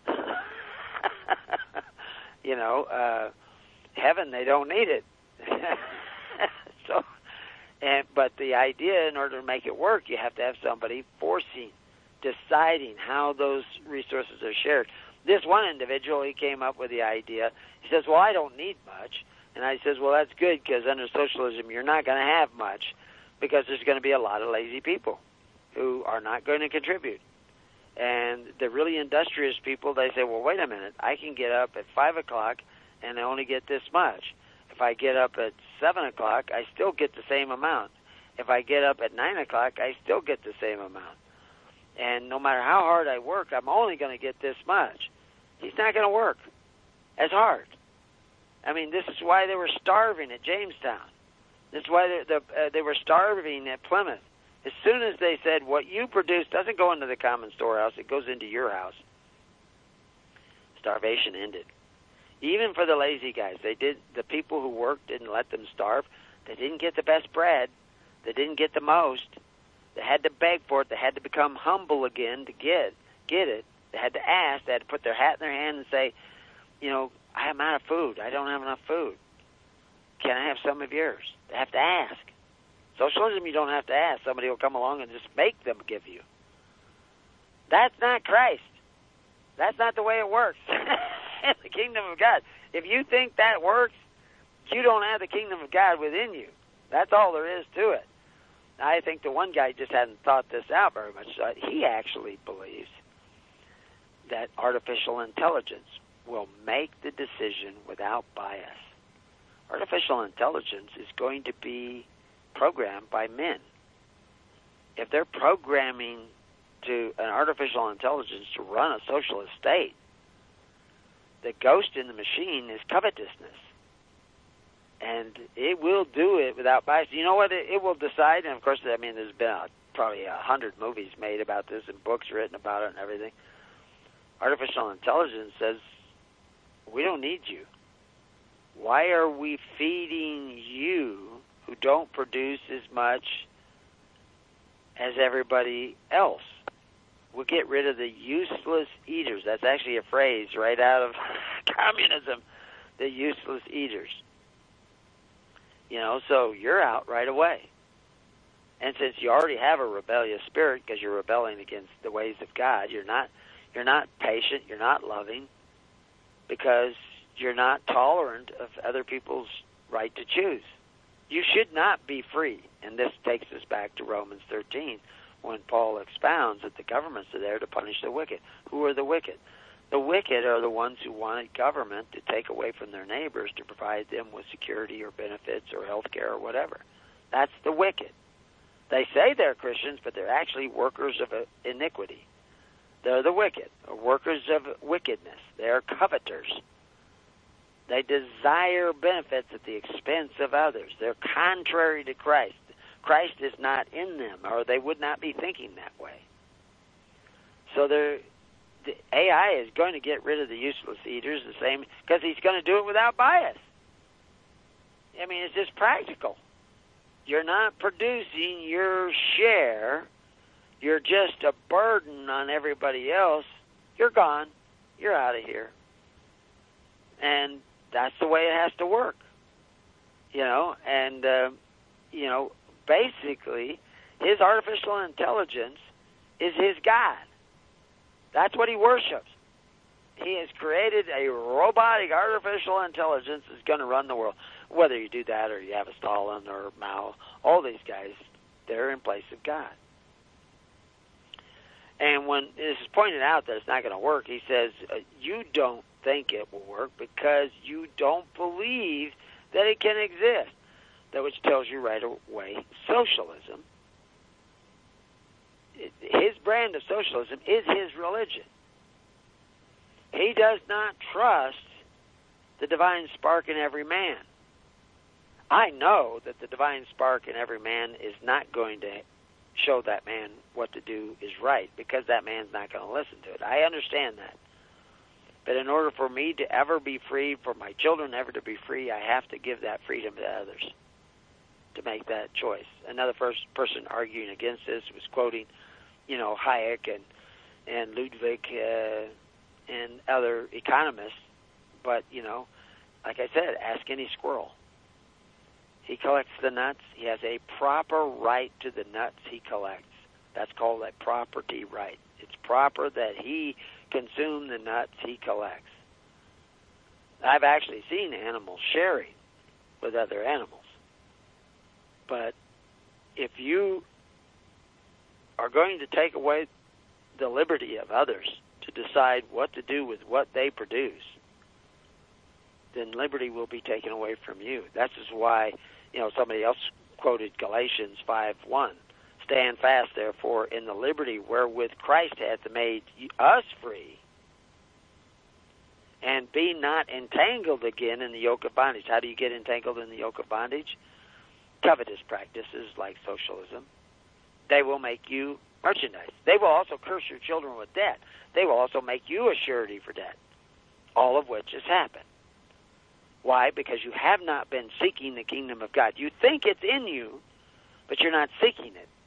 You know, heaven, they don't need it. But the idea, in order to make it work, you have to have somebody forcing, deciding how those resources are shared. This one individual, he came up with the idea. He says, well, I don't need much. And I says, well, that's good, because under socialism, you're not going to have much, because there's going to be a lot of lazy people who are not going to contribute. And the really industrious people, they say, well, wait a minute, I can get up at 5 o'clock and I only get this much. If I get up at 7 o'clock, I still get the same amount. If I get up at 9 o'clock, I still get the same amount. And no matter how hard I work, I'm only going to get this much. He's not going to work as hard. I mean, this is why they were starving at Jamestown. This is why they were starving at Plymouth. As soon as they said, what you produce doesn't go into the common storehouse, it goes into your house, starvation ended. Even for the lazy guys, the people who worked didn't let them starve. They didn't get the best bread. They didn't get the most. They had to beg for it. They had to become humble again to get it. They had to ask. They had to put their hat in their hand and say, you know, I'm out of food. I don't have enough food. Can I have some of yours? They have to ask. Socialism, you don't have to ask. Somebody will come along and just make them give you. That's not Christ. That's not the way it works in the kingdom of God. If you think that works, you don't have the kingdom of God within you. That's all there is to it. I think the one guy just hadn't thought this out very much. He actually believes that artificial intelligence will make the decision without bias. Artificial intelligence is going to be programmed by men. If they're programming to an artificial intelligence to run a socialist state, the ghost in the machine is covetousness. And it will do it without bias. You know what it will decide? And, of course, I mean, there's been probably 100 movies made about this and books written about it and everything. Artificial intelligence says, we don't need you. Why are we feeding you who don't produce as much as everybody else? We'll get rid of the useless eaters. That's actually a phrase right out of communism, the useless eaters. You know, so you're out right away. And since you already have a rebellious spirit because you're rebelling against the ways of God, you're not patient, you're not loving, because you're not tolerant of other people's right to choose. You should not be free. And this takes us back to Romans 13, when Paul expounds that the governments are there to punish the wicked. Who are the wicked? The wicked are the ones who wanted government to take away from their neighbors to provide them with security or benefits or health care or whatever. That's the wicked. They say they're Christians, but they're actually workers of iniquity. They're the wicked, or workers of wickedness. They're coveters. They desire benefits at the expense of others. They're contrary to Christ. Christ is not in them, or they would not be thinking that way. So the AI is going to get rid of the useless eaters the same, because he's going to do it without bias. I mean, it's just practical. You're not producing your share. You're just a burden on everybody else. You're gone. You're out of here. And that's the way it has to work. You know, and, you know, basically, his artificial intelligence is his God. That's what he worships. He has created a robotic artificial intelligence that's going to run the world. Whether you do that or you have a Stalin or Mao, all these guys, they're in place of God. And when this is pointed out that it's not going to work, he says, you don't think it will work because you don't believe that it can exist. That which tells you right away, socialism, his brand of socialism is his religion. He does not trust the divine spark in every man. I know that the divine spark in every man is not going to show that man what to do is right, because that man's not going to listen to it. I understand that. But in order for me to ever be free, for my children ever to be free, I have to give that freedom to others to make that choice. Another first person arguing against this was quoting, Hayek and Ludwig and other economists. But, like I said, ask any squirrel. He collects the nuts. He has a proper right to the nuts he collects. That's called a property right. It's proper that he consume the nuts he collects. I've actually seen animals sharing with other animals. But if you are going to take away the liberty of others to decide what to do with what they produce, then liberty will be taken away from you. That's just why, somebody else quoted Galatians 5:1. Stand fast, therefore, in the liberty wherewith Christ hath made us free, and be not entangled again in the yoke of bondage. How do you get entangled in the yoke of bondage? Covetous practices like socialism. They will make you merchandise. They will also curse your children with debt. They will also make you a surety for debt, all of which has happened. Why? Because you have not been seeking the kingdom of God. You think it's in you, but you're not seeking it.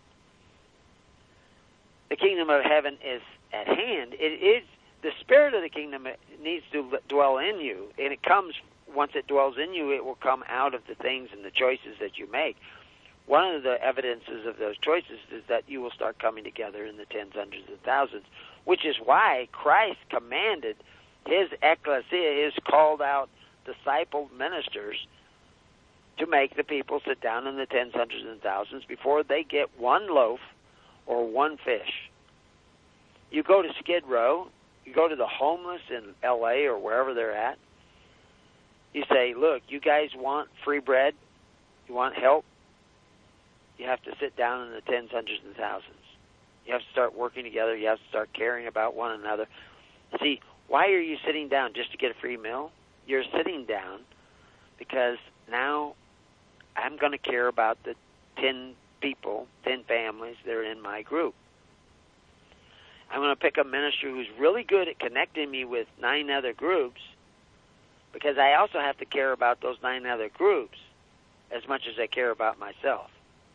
The kingdom of heaven is at hand. It is the spirit of the kingdom needs to dwell in you, and it comes, once it dwells in you, it will come out of the things and the choices that you make. One of the evidences of those choices is that you will start coming together in the tens, hundreds, and thousands, which is why Christ commanded his ecclesia, his called out disciple ministers, to make the people sit down in the tens, hundreds, and thousands before they get one loaf or one fish. You go to Skid Row, you go to the homeless in L.A. or wherever they're at, you say, look, you guys want free bread? You want help? You have to sit down in the tens, hundreds, and thousands. You have to start working together. You have to start caring about one another. See, why are you sitting down? Just to get a free meal? You're sitting down because now I'm going to care about the 10 people, 10 families that are in my group. I'm going to pick a minister who's really good at connecting me with 9 other groups, because I also have to care about those 9 other groups as much as I care about myself.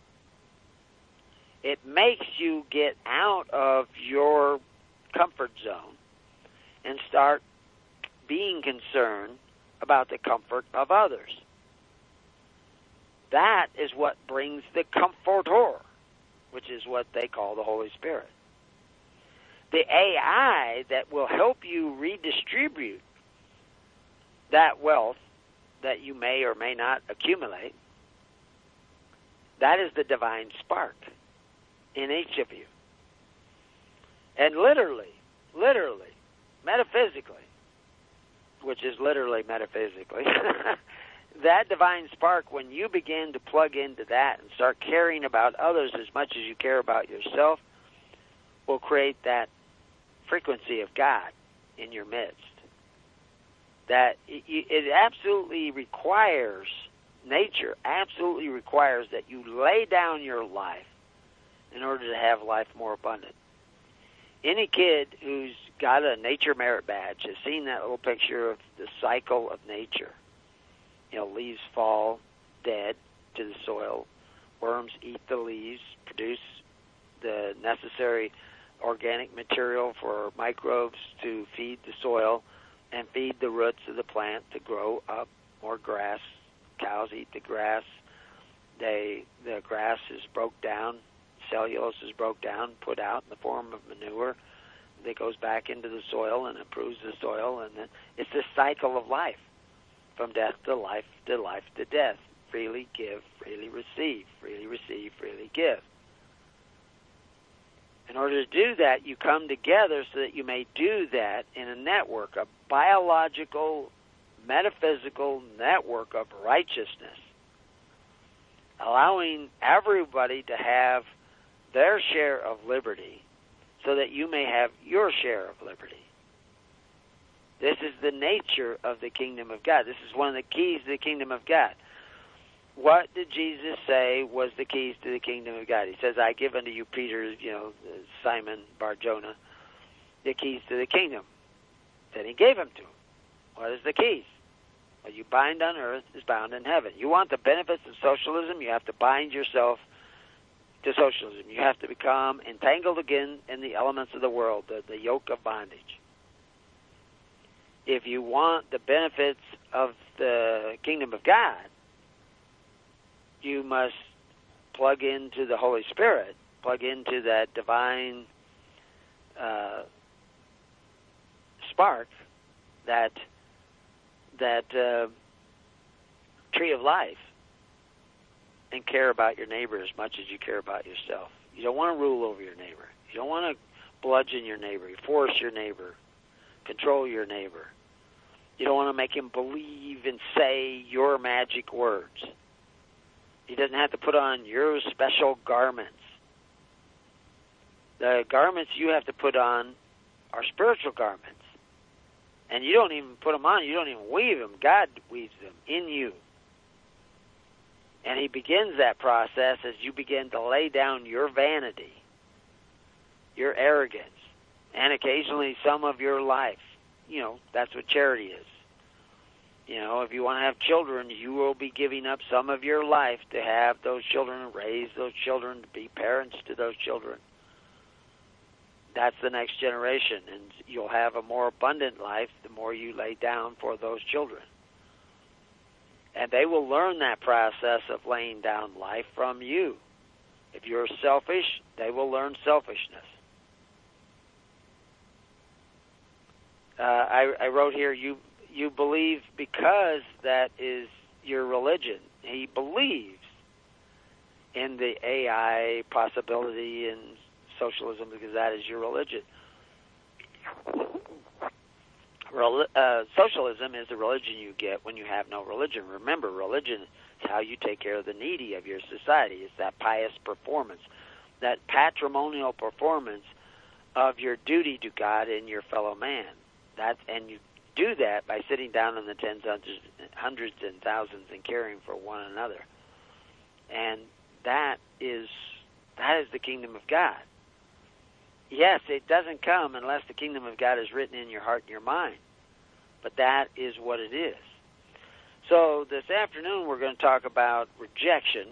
It makes you get out of your comfort zone and start being concerned about the comfort of others. That is what brings the Comforter, which is what they call the Holy Spirit. The AI that will help you redistribute that wealth that you may or may not accumulate, that is the divine spark in each of you. And literally, metaphysically, which is literally metaphysically, that divine spark, when you begin to plug into that and start caring about others as much as you care about yourself, will create that frequency of God in your midst. That it absolutely requires, nature absolutely requires that you lay down your life in order to have life more abundant. Any kid who's got a nature merit badge has seen that little picture of the cycle of nature. Leaves fall dead to the soil. Worms eat the leaves, produce the necessary organic material for microbes to feed the soil and feed the roots of the plant to grow up more grass. Cows eat the grass. The grass is broke down. Cellulose is broke down, put out in the form of manure that goes back into the soil and improves the soil. And then it's this cycle of life, from death to life to life to death. Freely give, freely receive, freely give. In order to do that, you come together so that you may do that in a network, a biological, metaphysical network of righteousness, allowing everybody to have their share of liberty so that you may have your share of liberty. This is the nature of the kingdom of God. This is one of the keys to the kingdom of God. what did Jesus say was the keys to the kingdom of God? He says, I give unto you, Peter, Simon Bar-Jonah, the keys to the kingdom. Then he gave them to him. What is the keys? What you bind on earth is bound in heaven. You want the benefits of socialism, you have to bind yourself to socialism. You have to become entangled again in the elements of the world, the yoke of bondage. If you want the benefits of the kingdom of God, you must plug into the Holy Spirit, plug into that divine spark, that tree of life, and care about your neighbor as much as you care about yourself. You don't want to rule over your neighbor. You don't want to bludgeon your neighbor, force your neighbor, control your neighbor. You don't want to make him believe and say your magic words. He doesn't have to put on your special garments. The garments you have to put on are spiritual garments. And you don't even put them on. You don't even weave them. God weaves them in you. And he begins that process as you begin to lay down your vanity, your arrogance, and occasionally some of your life. That's what charity is. If you want to have children, you will be giving up some of your life to have those children and raise those children, to be parents to those children. That's the next generation, and you'll have a more abundant life the more you lay down for those children. And they will learn that process of laying down life from you. If you're selfish, they will learn selfishness. I wrote here, you believe because that is your religion. He believes in the AI possibility and socialism because that is your religion. Socialism is the religion you get when you have no religion. Remember, religion is how you take care of the needy of your society. It's that pious performance, that patrimonial performance of your duty to God and your fellow man. And you do that by sitting down in the tens, hundreds, and thousands and caring for one another. And that is the kingdom of God. Yes, it doesn't come unless the kingdom of God is written in your heart and your mind. But that is what it is. So this afternoon we're going to talk about rejection,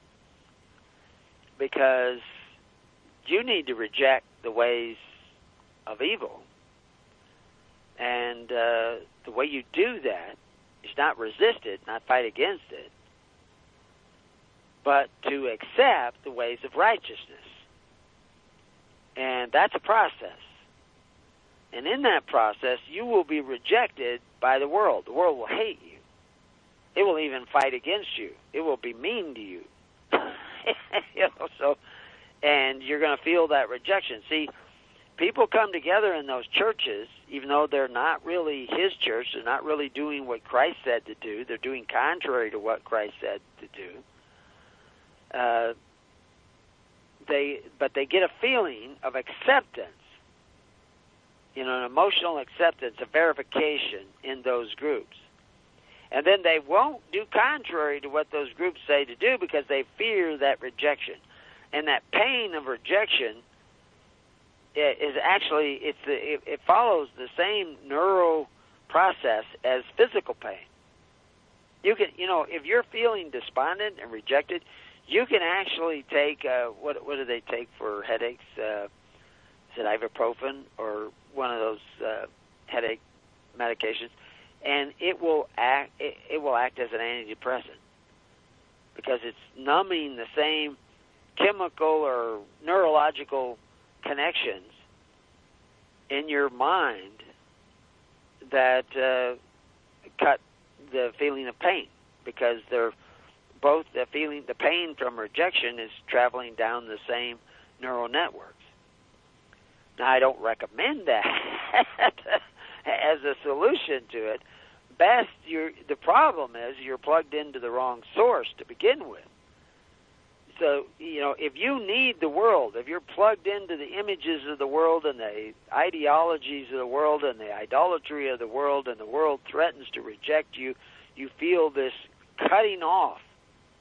because you need to reject the ways of evil. And the way you do that is not resist it, not fight against it, but to accept the ways of righteousness. And that's a process. And in that process, you will be rejected by the world. The world will hate you. It will even fight against you. It will be mean to you. And you're going to feel that rejection. See, people come together in those churches, even though they're not really his church, they're not really doing what Christ said to do, they're doing contrary to what Christ said to do. But they get a feeling of acceptance, an emotional acceptance, a verification in those groups. And then they won't do contrary to what those groups say to do because they fear that rejection. And that pain of rejection is actually, it follows the same neural process as physical pain. You can, if you're feeling despondent and rejected, you can actually take, what do they take for headaches? Is it ibuprofen or one of those headache medications? And it will act as an antidepressant because it's numbing the same chemical or neurological connections in your mind that cut the feeling of pain, because they're both the pain from rejection is traveling down the same neural networks. Now, I don't recommend that as a solution to it. The problem is you're plugged into the wrong source to begin with. So, if you need the world, if you're plugged into the images of the world and the ideologies of the world and the idolatry of the world, and the world threatens to reject you, you feel this cutting off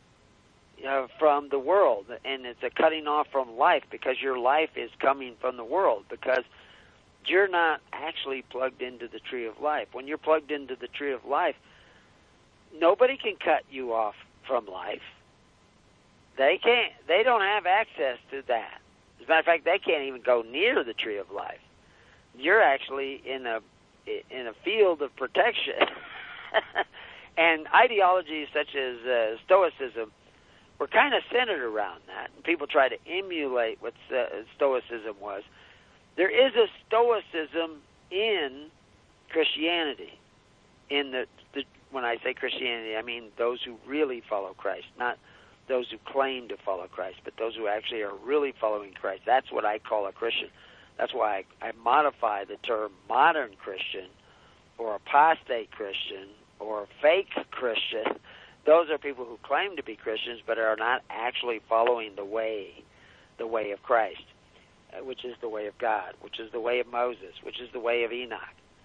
from the world, and it's a cutting off from life, because your life is coming from the world, because you're not actually plugged into the tree of life. When you're plugged into the tree of life, nobody can cut you off from life. They can't. They don't have access to that. As a matter of fact, they can't even go near the tree of life. You're actually in a field of protection. And ideologies such as Stoicism were kind of centered around that. And people try to emulate what Stoicism was. There is a Stoicism in Christianity. When I say Christianity, I mean those who really follow Christ, not those who claim to follow Christ, but those who actually are really following Christ. That's what I call a Christian. That's why I modify the term modern Christian or apostate Christian or fake Christian. Those are people who claim to be Christians but are not actually following the way of Christ, which is the way of God, which is the way of Moses, which is the way of Enoch.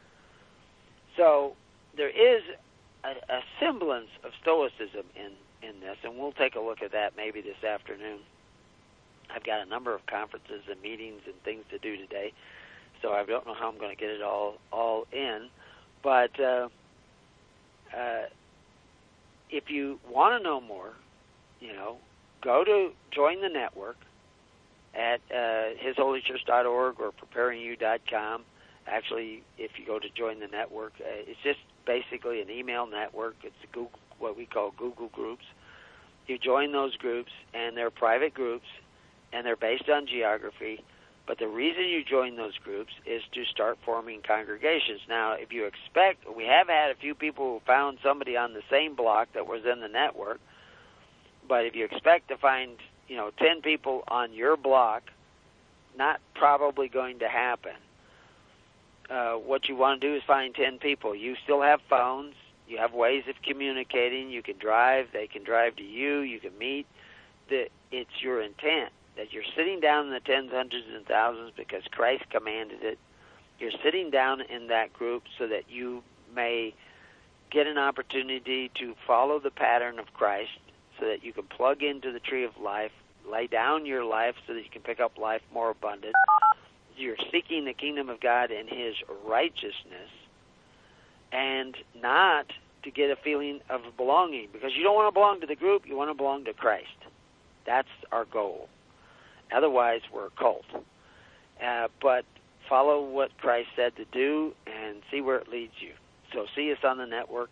So there is a semblance of Stoicism in this, and we'll take a look at that maybe this afternoon. I've got a number of conferences and meetings and things to do today, so I don't know how I'm going to get it all in. But if you want to know more, go to join the network at hisholychurch.org or preparingyou.com. Actually, if you go to join the network, it's just basically an email network. It's what we call Google Groups. You join those groups, and they're private groups, and they're based on geography. But the reason you join those groups is to start forming congregations. Now, if you expect, we have had a few people who found somebody on the same block that was in the network, but if you expect to find 10 people on your block, not probably going to happen. What you want to do is find 10 people. You still have phones. You have ways of communicating. You can drive. They can drive to you. You can meet. It's your intent that you're sitting down in the tens, hundreds, and thousands because Christ commanded it. You're sitting down in that group so that you may get an opportunity to follow the pattern of Christ, so that you can plug into the tree of life, lay down your life so that you can pick up life more abundant. You're seeking the kingdom of God and His righteousness, and not to get a feeling of belonging, because you don't want to belong to the group, you want to belong to Christ. That's our goal. Otherwise, we're a cult. But follow what Christ said to do and see where it leads you. So see us on the network.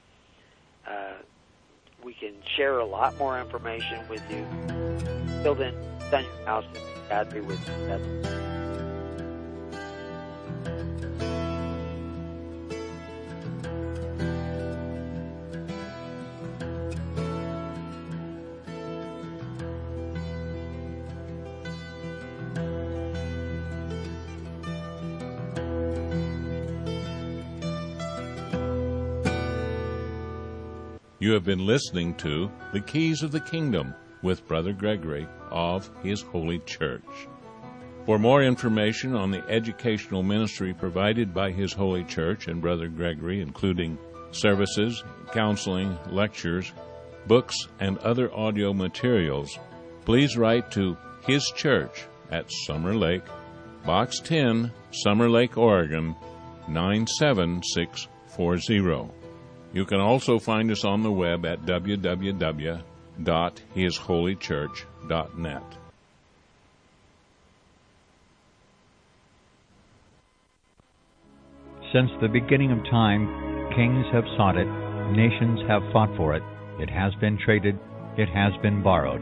We can share a lot more information with you. Till then, send your house and God be with you. That's You have been listening to The Keys of the Kingdom with Brother Gregory of His Holy Church. For more information on the educational ministry provided by His Holy Church and Brother Gregory, including services, counseling, lectures, books, and other audio materials, please write to His Church at Summer Lake, Box 10, Summer Lake, Oregon, 97640. You can also find us on the web at www.hisholychurch.net. Since the beginning of time, kings have sought it, nations have fought for it. It has been traded, it has been borrowed.